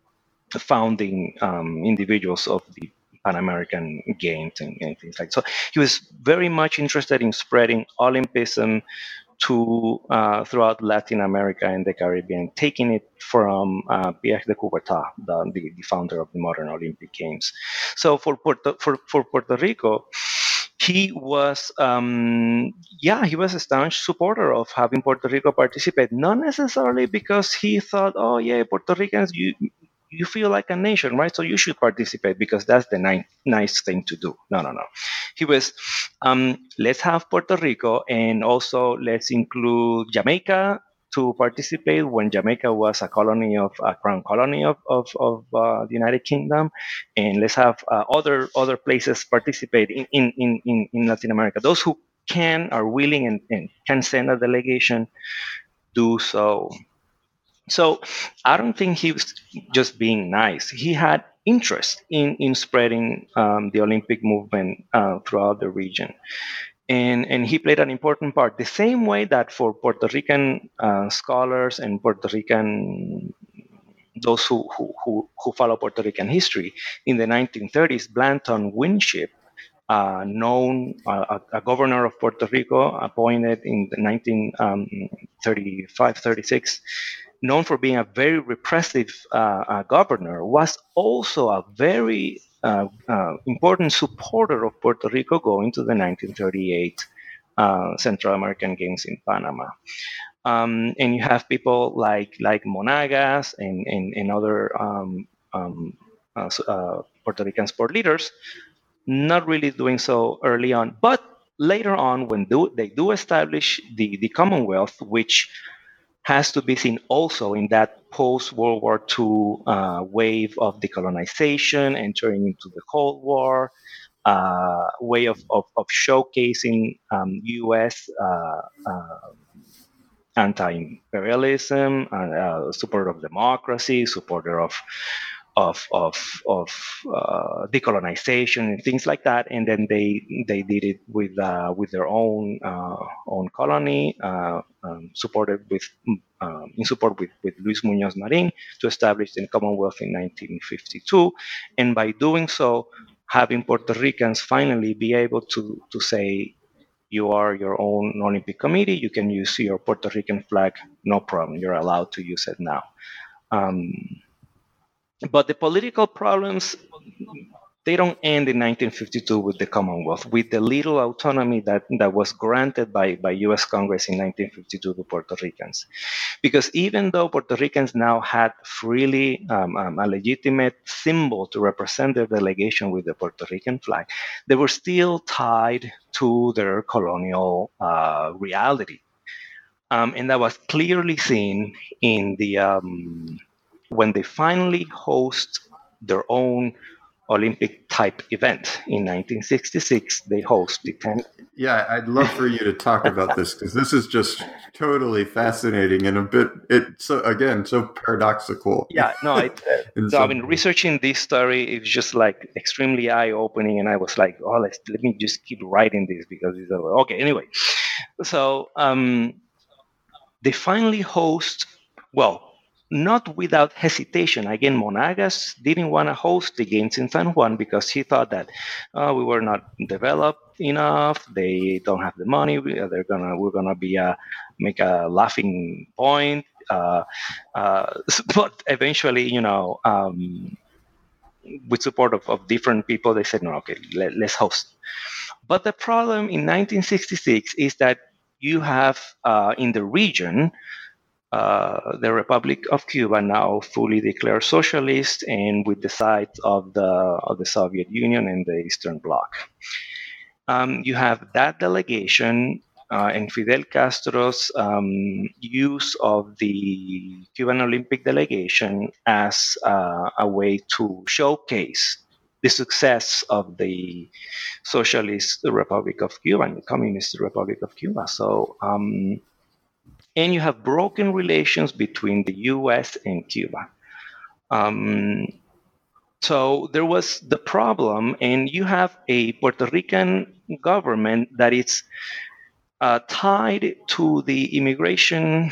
founding um, individuals of the Pan American Games and, and things like that. So he was very much interested in spreading Olympism to uh, throughout Latin America and the Caribbean, taking it from uh, Pierre de Coubertin, the, the, the founder of the modern Olympic Games. So for Puerto, for, for Puerto Rico, he was, um, yeah, he was a staunch supporter of having Puerto Rico participate, not necessarily because he thought, oh yeah, Puerto Ricans, you you feel like a nation, right? So you should participate because that's the ni- nice thing to do. No, no, no. He was, um, let's have Puerto Rico and also let's include Jamaica to participate when Jamaica was a colony of a crown colony of of, of uh, the United Kingdom, and let's have uh, other other places participate in, in, in, in Latin America. Those who can, are willing, and, and can send a delegation, do so. So I don't think he was just being nice. He had interest in, in spreading um, the Olympic movement uh, throughout the region. And, and he played an important part. The same way that for Puerto Rican uh, scholars and Puerto Rican, those who, who, who, who follow Puerto Rican history, in the nineteen thirties, Blanton Winship, uh, known uh, a, a governor of Puerto Rico, appointed in the nineteen thirty-five thirty-six, known for being a very repressive uh, uh, governor, was also a very uh, uh, important supporter of Puerto Rico going to the nineteen thirty-eight uh, Central American Games in Panama. Um, and you have people like like Monagas and, and, and other um, um, uh, uh, Puerto Rican sport leaders not really doing so early on. But later on, when do, they do establish the, the Commonwealth, which has to be seen also in that post-World War Two uh, wave of decolonization, entering into the Cold War, uh, way of, of, of showcasing um, U S uh, uh, anti-imperialism, uh, supporter of democracy, supporter of of of of uh, decolonization and things like that, and then they they did it with uh, with their own uh, own colony, uh, um, supported with um, in support with with Luis Muñoz Marín to establish the Commonwealth in nineteen fifty-two, and by doing so, having Puerto Ricans finally be able to to say, you are your own Olympic committee, you can use your Puerto Rican flag, no problem, you're allowed to use it now. Um, But the political problems, they don't end in nineteen fifty-two with the Commonwealth, with the little autonomy that, that was granted by, by U S Congress in nineteen fifty-two to Puerto Ricans. Because even though Puerto Ricans now had freely um, um, a legitimate symbol to represent their delegation with the Puerto Rican flag, they were still tied to their colonial uh, reality. Um, and that was clearly seen in the... Um, when they finally host their own Olympic type event in nineteen sixty-six, they host the tenth. Yeah, I'd love for you to talk about this because this is just totally fascinating and a bit, it so again, so paradoxical. Yeah, no, it, so I mean, researching this story is just like extremely eye-opening, and I was like, oh, let's let me just keep writing this because it's okay. Anyway, so um, they finally host, well, not without hesitation. Again, Monagas didn't want to host the games in San Juan because he thought that uh, we were not developed enough. They don't have the money. They're gonna, we're gonna be a, make a laughing point. Uh, uh, but eventually, you know, um, with support of, of different people, they said, no, okay, let, let's host. But the problem in nineteen sixty-six is that you have uh, in the region. Uh, the Republic of Cuba, now fully declared socialist and with the side of the of the Soviet Union and the Eastern Bloc. Um, you have that delegation uh, and Fidel Castro's um, use of the Cuban Olympic delegation as uh, a way to showcase the success of the Socialist Republic of Cuba and the Communist Republic of Cuba. So. Um, And you have broken relations between the U S and Cuba. Um, so there was the problem, and you have a Puerto Rican government that is uh, tied to the immigration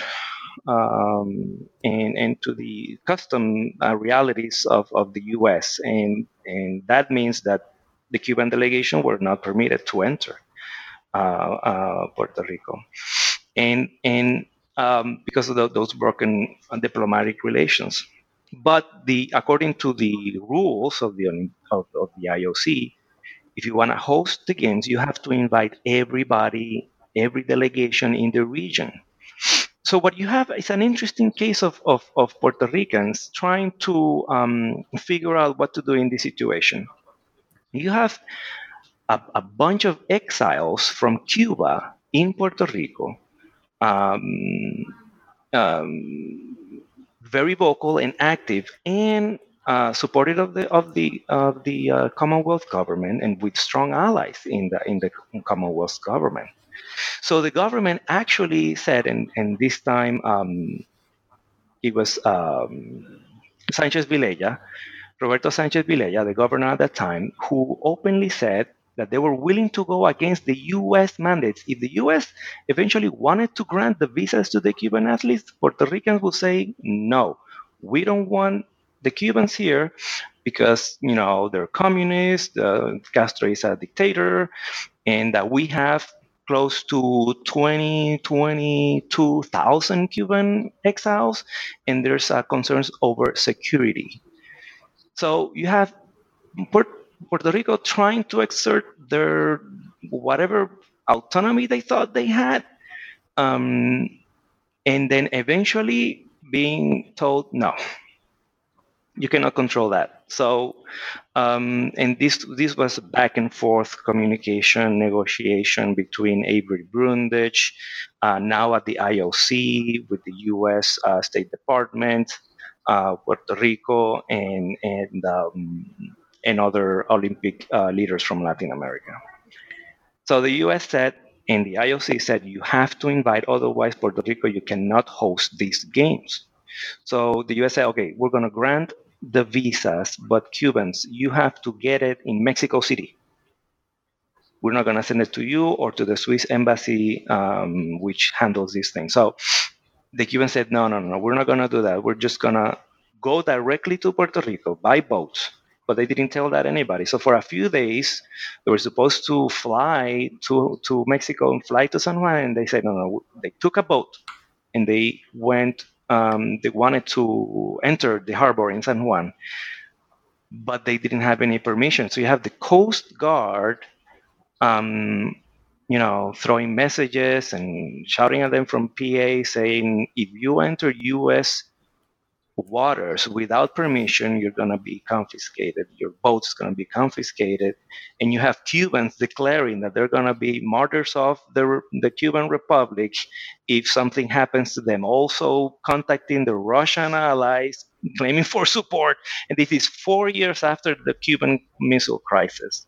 um, and, and to the custom uh, realities of, of the U S. And, and that means that the Cuban delegation were not permitted to enter uh, uh, Puerto Rico. And, and Um, because of the, those broken diplomatic relations. But the according to the rules of the of, of the I O C, if you want to host the games, you have to invite everybody, every delegation in the region. So what you have is an interesting case of, of, of Puerto Ricans trying to um, figure out what to do in this situation. You have a, a bunch of exiles from Cuba in Puerto Rico. Um, um, very vocal and active, and uh, supportive of the of the of the uh, Commonwealth government, and with strong allies in the in the Commonwealth government. So the government actually said, and and this time um, it was um, Sanchez Vilella, Roberto Sanchez Vilella, the governor at that time, who openly said that they were willing to go against the U S mandates. If the U S eventually wanted to grant the visas to the Cuban athletes, Puerto Ricans would say, no, we don't want the Cubans here because, you know, they're communists, uh, Castro is a dictator, and that we have close to twenty, twenty-two thousand Cuban exiles, and there's uh, concerns over security. So you have Puerto Puerto Rico trying to exert their whatever autonomy they thought they had, um, and then eventually being told, no, you cannot control that. So, um, and this this was a back and forth communication, negotiation between Avery Brundage, uh, now at the I O C with the U S uh, State Department, uh, Puerto Rico, and and um, and other Olympic uh, leaders from Latin America. So the U S said, and the I O C said, you have to invite, otherwise Puerto Rico, you cannot host these games. So the U S said, okay, we're going to grant the visas, but Cubans, you have to get it in Mexico City. We're not going to send it to you or to the Swiss embassy, um, which handles these things. So the Cubans said, no, no, no, we're not going to do that. We're just going to go directly to Puerto Rico by boat. But they didn't tell that anybody. So for a few days, they were supposed to fly to, to Mexico and fly to San Juan, and they said, no, no, they took a boat and they went, um, they wanted to enter the harbor in San Juan, but they didn't have any permission. So you have the Coast Guard, um, you know, throwing messages and shouting at them from P A saying, if you enter U S waters without permission, you're going to be confiscated. Your boat's going to be confiscated. And you have Cubans declaring that they're going to be martyrs of the, the Cuban Republic if something happens to them. Also contacting the Russian allies, claiming for support. And this is four years after the Cuban Missile Crisis.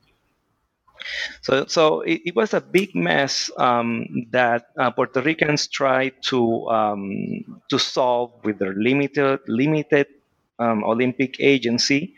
So, so it, it was a big mess um, that uh, Puerto Ricans tried to um, to solve with their limited limited um, Olympic agency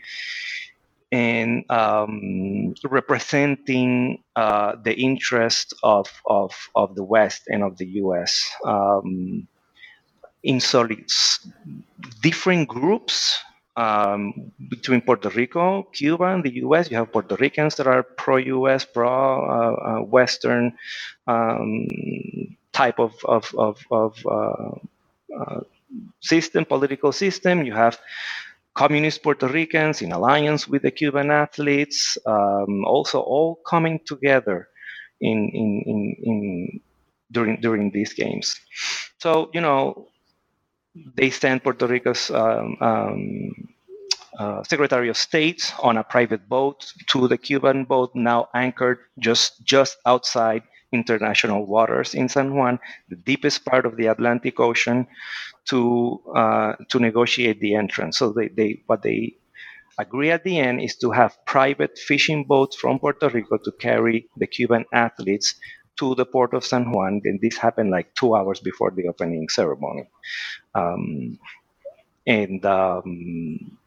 and um, representing uh, the interest of, of of the West and of the U S Um, in solid different groups. Um, between Puerto Rico, Cuba, and the U S, you have Puerto Ricans that are pro-U S, pro-Western uh, uh, um, type of of of, of uh, uh, system, political system. You have communist Puerto Ricans in alliance with the Cuban athletes, um, also all coming together in in in, in during during these games. So you know. They sent Puerto Rico's um, um, uh, Secretary of State on a private boat to the Cuban boat, now anchored just just outside international waters in San Juan, the deepest part of the Atlantic Ocean, to uh, to negotiate the entrance. So they, they what they agree at the end is to have private fishing boats from Puerto Rico to carry the Cuban athletes to the port of San Juan. And this happened like two hours before the opening ceremony. Um, and um,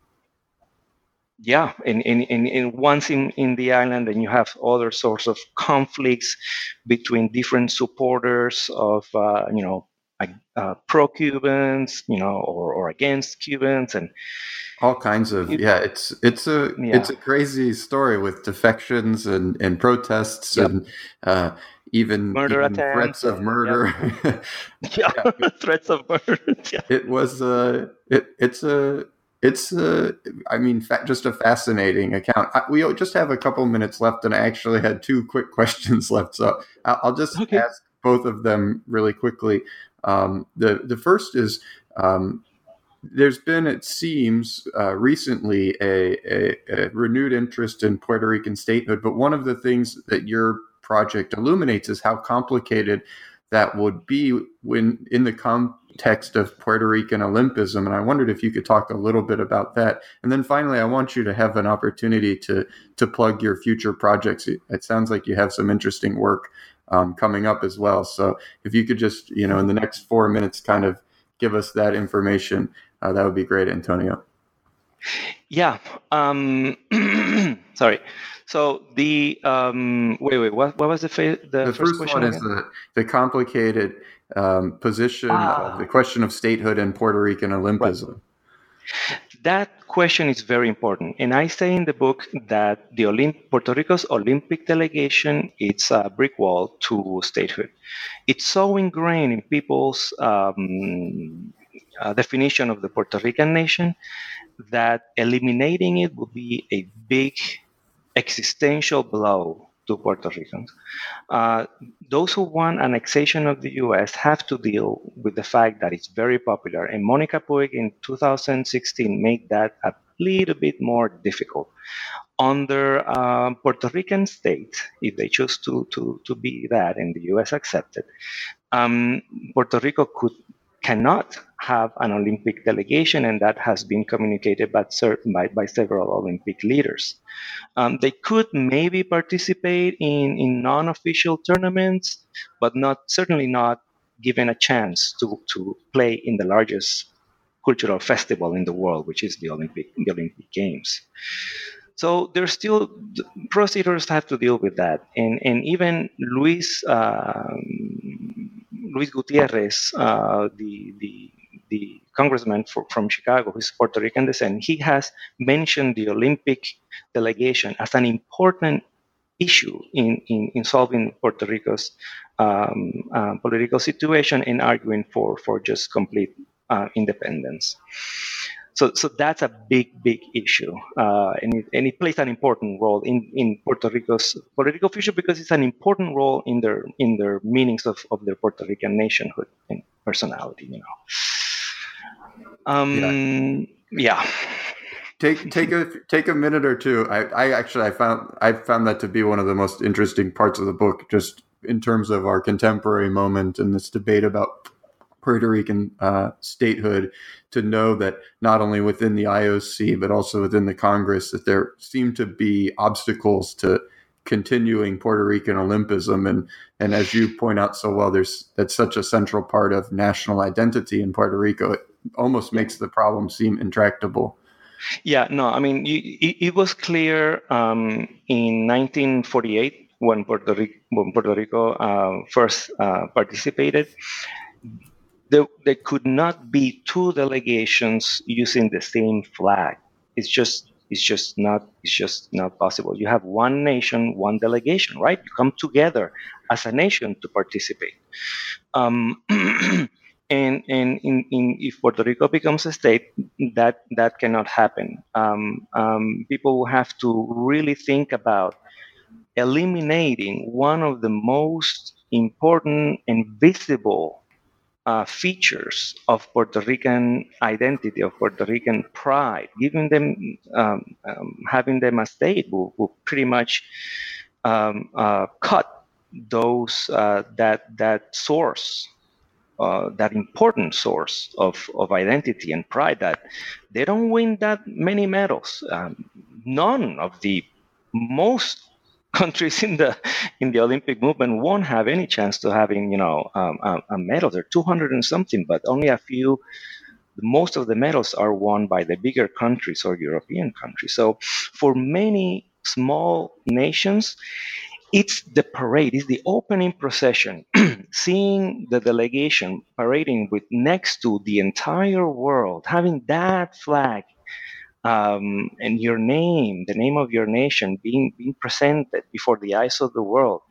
yeah, and, and, and, and once in, in the island, then you have other sorts of conflicts between different supporters of, uh, you know, uh, pro-Cubans, you know, or, or against Cubans, and all kinds of yeah. It's it's a yeah. it's a crazy story with defections and, and protests yep. and uh, even, murder even threats of murder. Yep. yeah, yeah. threats of murder. Yeah. It was a it it's a it's a I mean fa- just a fascinating account. I, we just have a couple minutes left, and I actually had two quick questions left, so I'll, I'll just okay. ask both of them really quickly. Um, the the first is. Um, There's been, it seems, uh, recently a, a, a renewed interest in Puerto Rican statehood. But one of the things that your project illuminates is how complicated that would be when in the context of Puerto Rican Olympism. And I wondered if you could talk a little bit about that. And then finally, I want you to have an opportunity to to plug your future projects. It sounds like you have some interesting work um, coming up as well. So if you could just, you know, in the next four minutes, kind of give us that information. Uh, that would be great, Antonio. Yeah. Um, sorry. So the um, wait, wait. What, what was the fa- the, the first, first question one is the, the complicated um, position ah. of the question of statehood and Puerto Rican Olympism. Right. That question is very important, and I say in the book that the Olymp- Puerto Rico's Olympic delegation it's a brick wall to statehood. It's so ingrained in people's um, Uh, definition of the Puerto Rican nation that eliminating it would be a big existential blow to Puerto Ricans. Uh, those who want annexation of the U S have to deal with the fact that it's very popular, and Monica Puig in two thousand sixteen made that a little bit more difficult. Under um, Puerto Rican state, if they choose to, to, to be that and the U S accepted, um, Puerto Rico could cannot have an Olympic delegation, and that has been communicated by, by, by several Olympic leaders. Um, they could maybe participate in, in non-official tournaments, but not certainly not given a chance to, to play in the largest cultural festival in the world, which is the Olympic the Olympic Games. So there's still procedures have to deal with that, and and even Luis. Um, Luis Gutierrez, uh, the, the the congressman for, from Chicago, who's Puerto Rican descent, he has mentioned the Olympic delegation as an important issue in, in, in solving Puerto Rico's um, uh, political situation and arguing for, for just complete uh, independence. So, so that's a big, big issue, uh, and, it, and it plays an important role in, in Puerto Rico's political future because it's an important role in their in their meanings of, of their Puerto Rican nationhood and personality. You know. Um, yeah. yeah. Take take a take a minute or two. I, I actually I found I found that to be one of the most interesting parts of the book, just in terms of our contemporary moment and this debate about Puerto Rican uh, statehood. To know that not only within the I O C but also within the Congress that there seem to be obstacles to continuing Puerto Rican Olympism, and and as you point out so well, there's that's such a central part of national identity in Puerto Rico. It almost makes the problem seem intractable. Yeah, no, I mean, it, it was clear um, in nineteen forty-eight when Puerto Rico, when Puerto Rico uh, first uh, participated, there, there could not be two delegations using the same flag. It's just, it's just not, it's just not possible. You have one nation, one delegation, right? You come together as a nation to participate. Um, And, and in, in, if Puerto Rico becomes a state, that that cannot happen. Um, um, people will have to really think about eliminating one of the most important and visible uh, features of Puerto Rican identity, of Puerto Rican pride. Giving them, um, um, having them a state will, will pretty much um, uh, cut those uh, that that source. Uh, that important source of, of identity and pride, that they don't win that many medals. Um, none of the most countries in the in the Olympic movement won't have any chance to having you know um, a, a medal. There are two hundred and something, but only a few. Most of the medals are won by the bigger countries or European countries. So for many small nations, it's the parade, it's the opening procession, seeing the delegation parading with next to the entire world, having that flag um, and your name, the name of your nation being, being presented before the eyes of the world.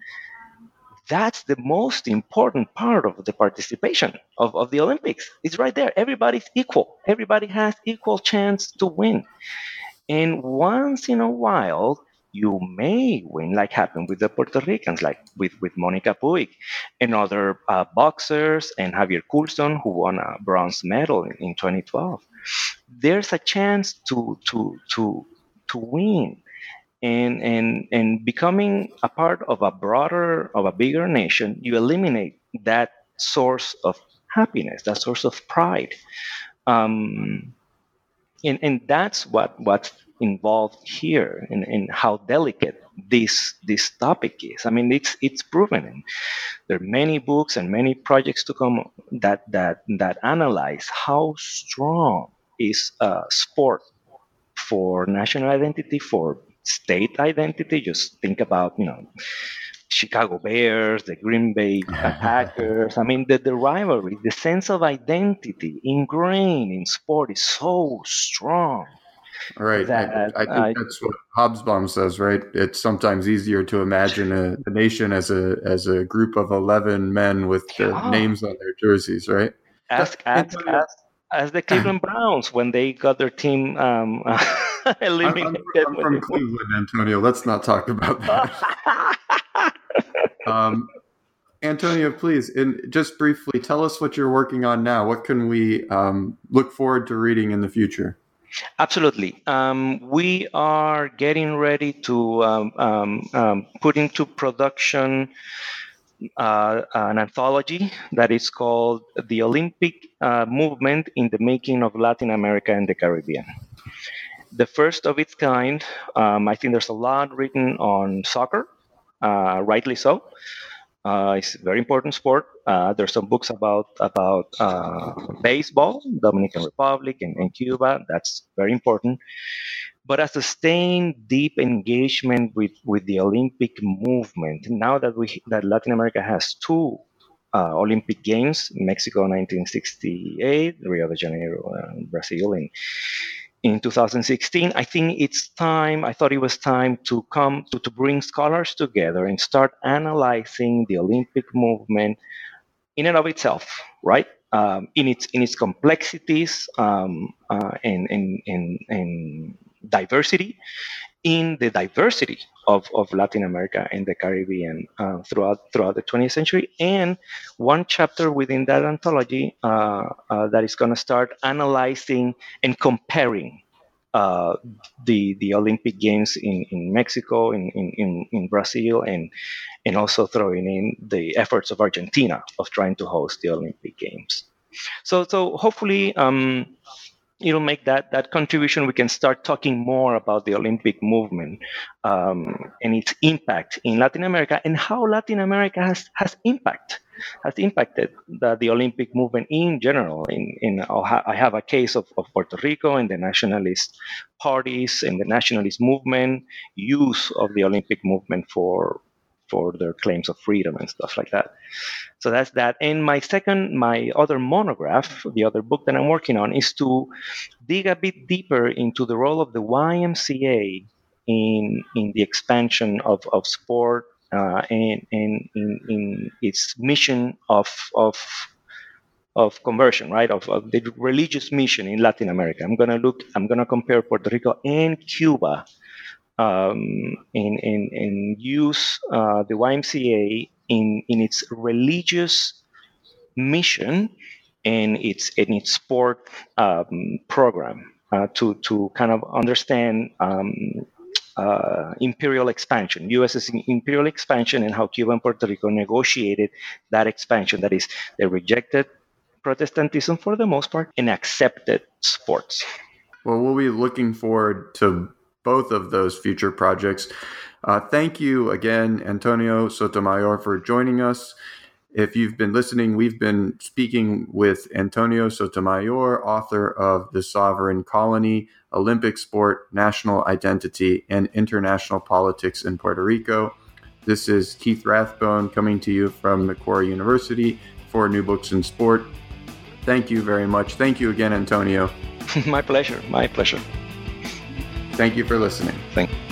That's the most important part of the participation of, of the Olympics. It's right there. Everybody's equal. Everybody has equal chance to win. And once in a while, you may win, like happened with the Puerto Ricans, like with, with Monica Puig and other uh, boxers, and Javier Coulson, who won a bronze medal in, in twenty twelve. There's a chance to to to to win, and and and becoming a part of a broader, of a bigger nation. You eliminate that source of happiness, that source of pride, um, and and that's what what's involved here, in, in how delicate this this topic is. I mean, it's it's proven. And there are many books and many projects to come that that that analyze how strong is uh, sport for national identity, for state identity. Just think about you know Chicago Bears, the Green Bay Packers. I mean, the, the rivalry, the sense of identity ingrained in sport is so strong. Right. That, I, I think uh, that's what Hobsbawm says, right? It's sometimes easier to imagine a, a nation as a as a group of eleven men with the oh. names on their jerseys, right? Ask, ask, ask, ask the Cleveland Browns when they got their team um, eliminated. I'm, I'm from Cleveland, Antonio. Let's not talk about that. um, Antonio, please, in, just briefly, tell us what you're working on now. What can we um, look forward to reading in the future? Absolutely. Um, we are getting ready to um, um, um, put into production uh, an anthology that is called The Olympic uh, Movement in the Making of Latin America and the Caribbean. The first of its kind. um, I think there's a lot written on soccer, uh, rightly so. Uh, it's a very important sport. Uh, there's some books about about uh, baseball, Dominican Republic and, and Cuba. That's very important. But a sustained, deep engagement with, with the Olympic movement. Now that we that Latin America has two uh, Olympic Games, Mexico nineteen sixty-eight, Rio de Janeiro, uh, Brazil, and in two thousand sixteen, I think it's time, I thought it was time to come to, to bring scholars together and start analyzing the Olympic movement in and of itself, right? Um, in its in its complexities um, uh, and, and, and, and diversity, in the diversity of, of Latin America and the Caribbean uh, throughout throughout the twentieth century, and one chapter within that anthology uh, uh, that is going to start analyzing and comparing uh, the the Olympic Games in, in Mexico, in, in, in Brazil, and and also throwing in the efforts of Argentina of trying to host the Olympic Games. So so hopefully. Um, It'll make that that contribution. We can start talking more about the Olympic movement um, and its impact in Latin America, and how Latin America has has impact has impacted the, the Olympic movement in general. In in I have a case of, of Puerto Rico and the nationalist parties and the nationalist movement use of the Olympic movement for for their claims of freedom and stuff like that. So that's that. And my second, my other monograph, the other book that I'm working on, is to dig a bit deeper into the role of the Y M C A in in the expansion of, of sport uh, and, and in, in its mission of of of conversion, right? Of, of the religious mission in Latin America. I'm gonna look. I'm gonna compare Puerto Rico and Cuba. Um, and, and, and use uh, the Y M C A in, in its religious mission and its in its sport um, program uh, to to kind of understand um, uh, imperial expansion, U S's imperial expansion, and how Cuba and Puerto Rico negotiated that expansion. That is, they rejected Protestantism for the most part and accepted sports. Well, we'll be looking forward to both of those future projects. Uh, thank you again, Antonio Sotomayor, for joining us. If you've been listening, we've been speaking with Antonio Sotomayor, author of The Sovereign Colony, Olympic Sport, National Identity, and International Politics in Puerto Rico. This is Keith Rathbone coming to you from Macquarie University for New Books in Sport. Thank you very much. Thank you again, Antonio. My pleasure. My pleasure. Thank you for listening. Thank you.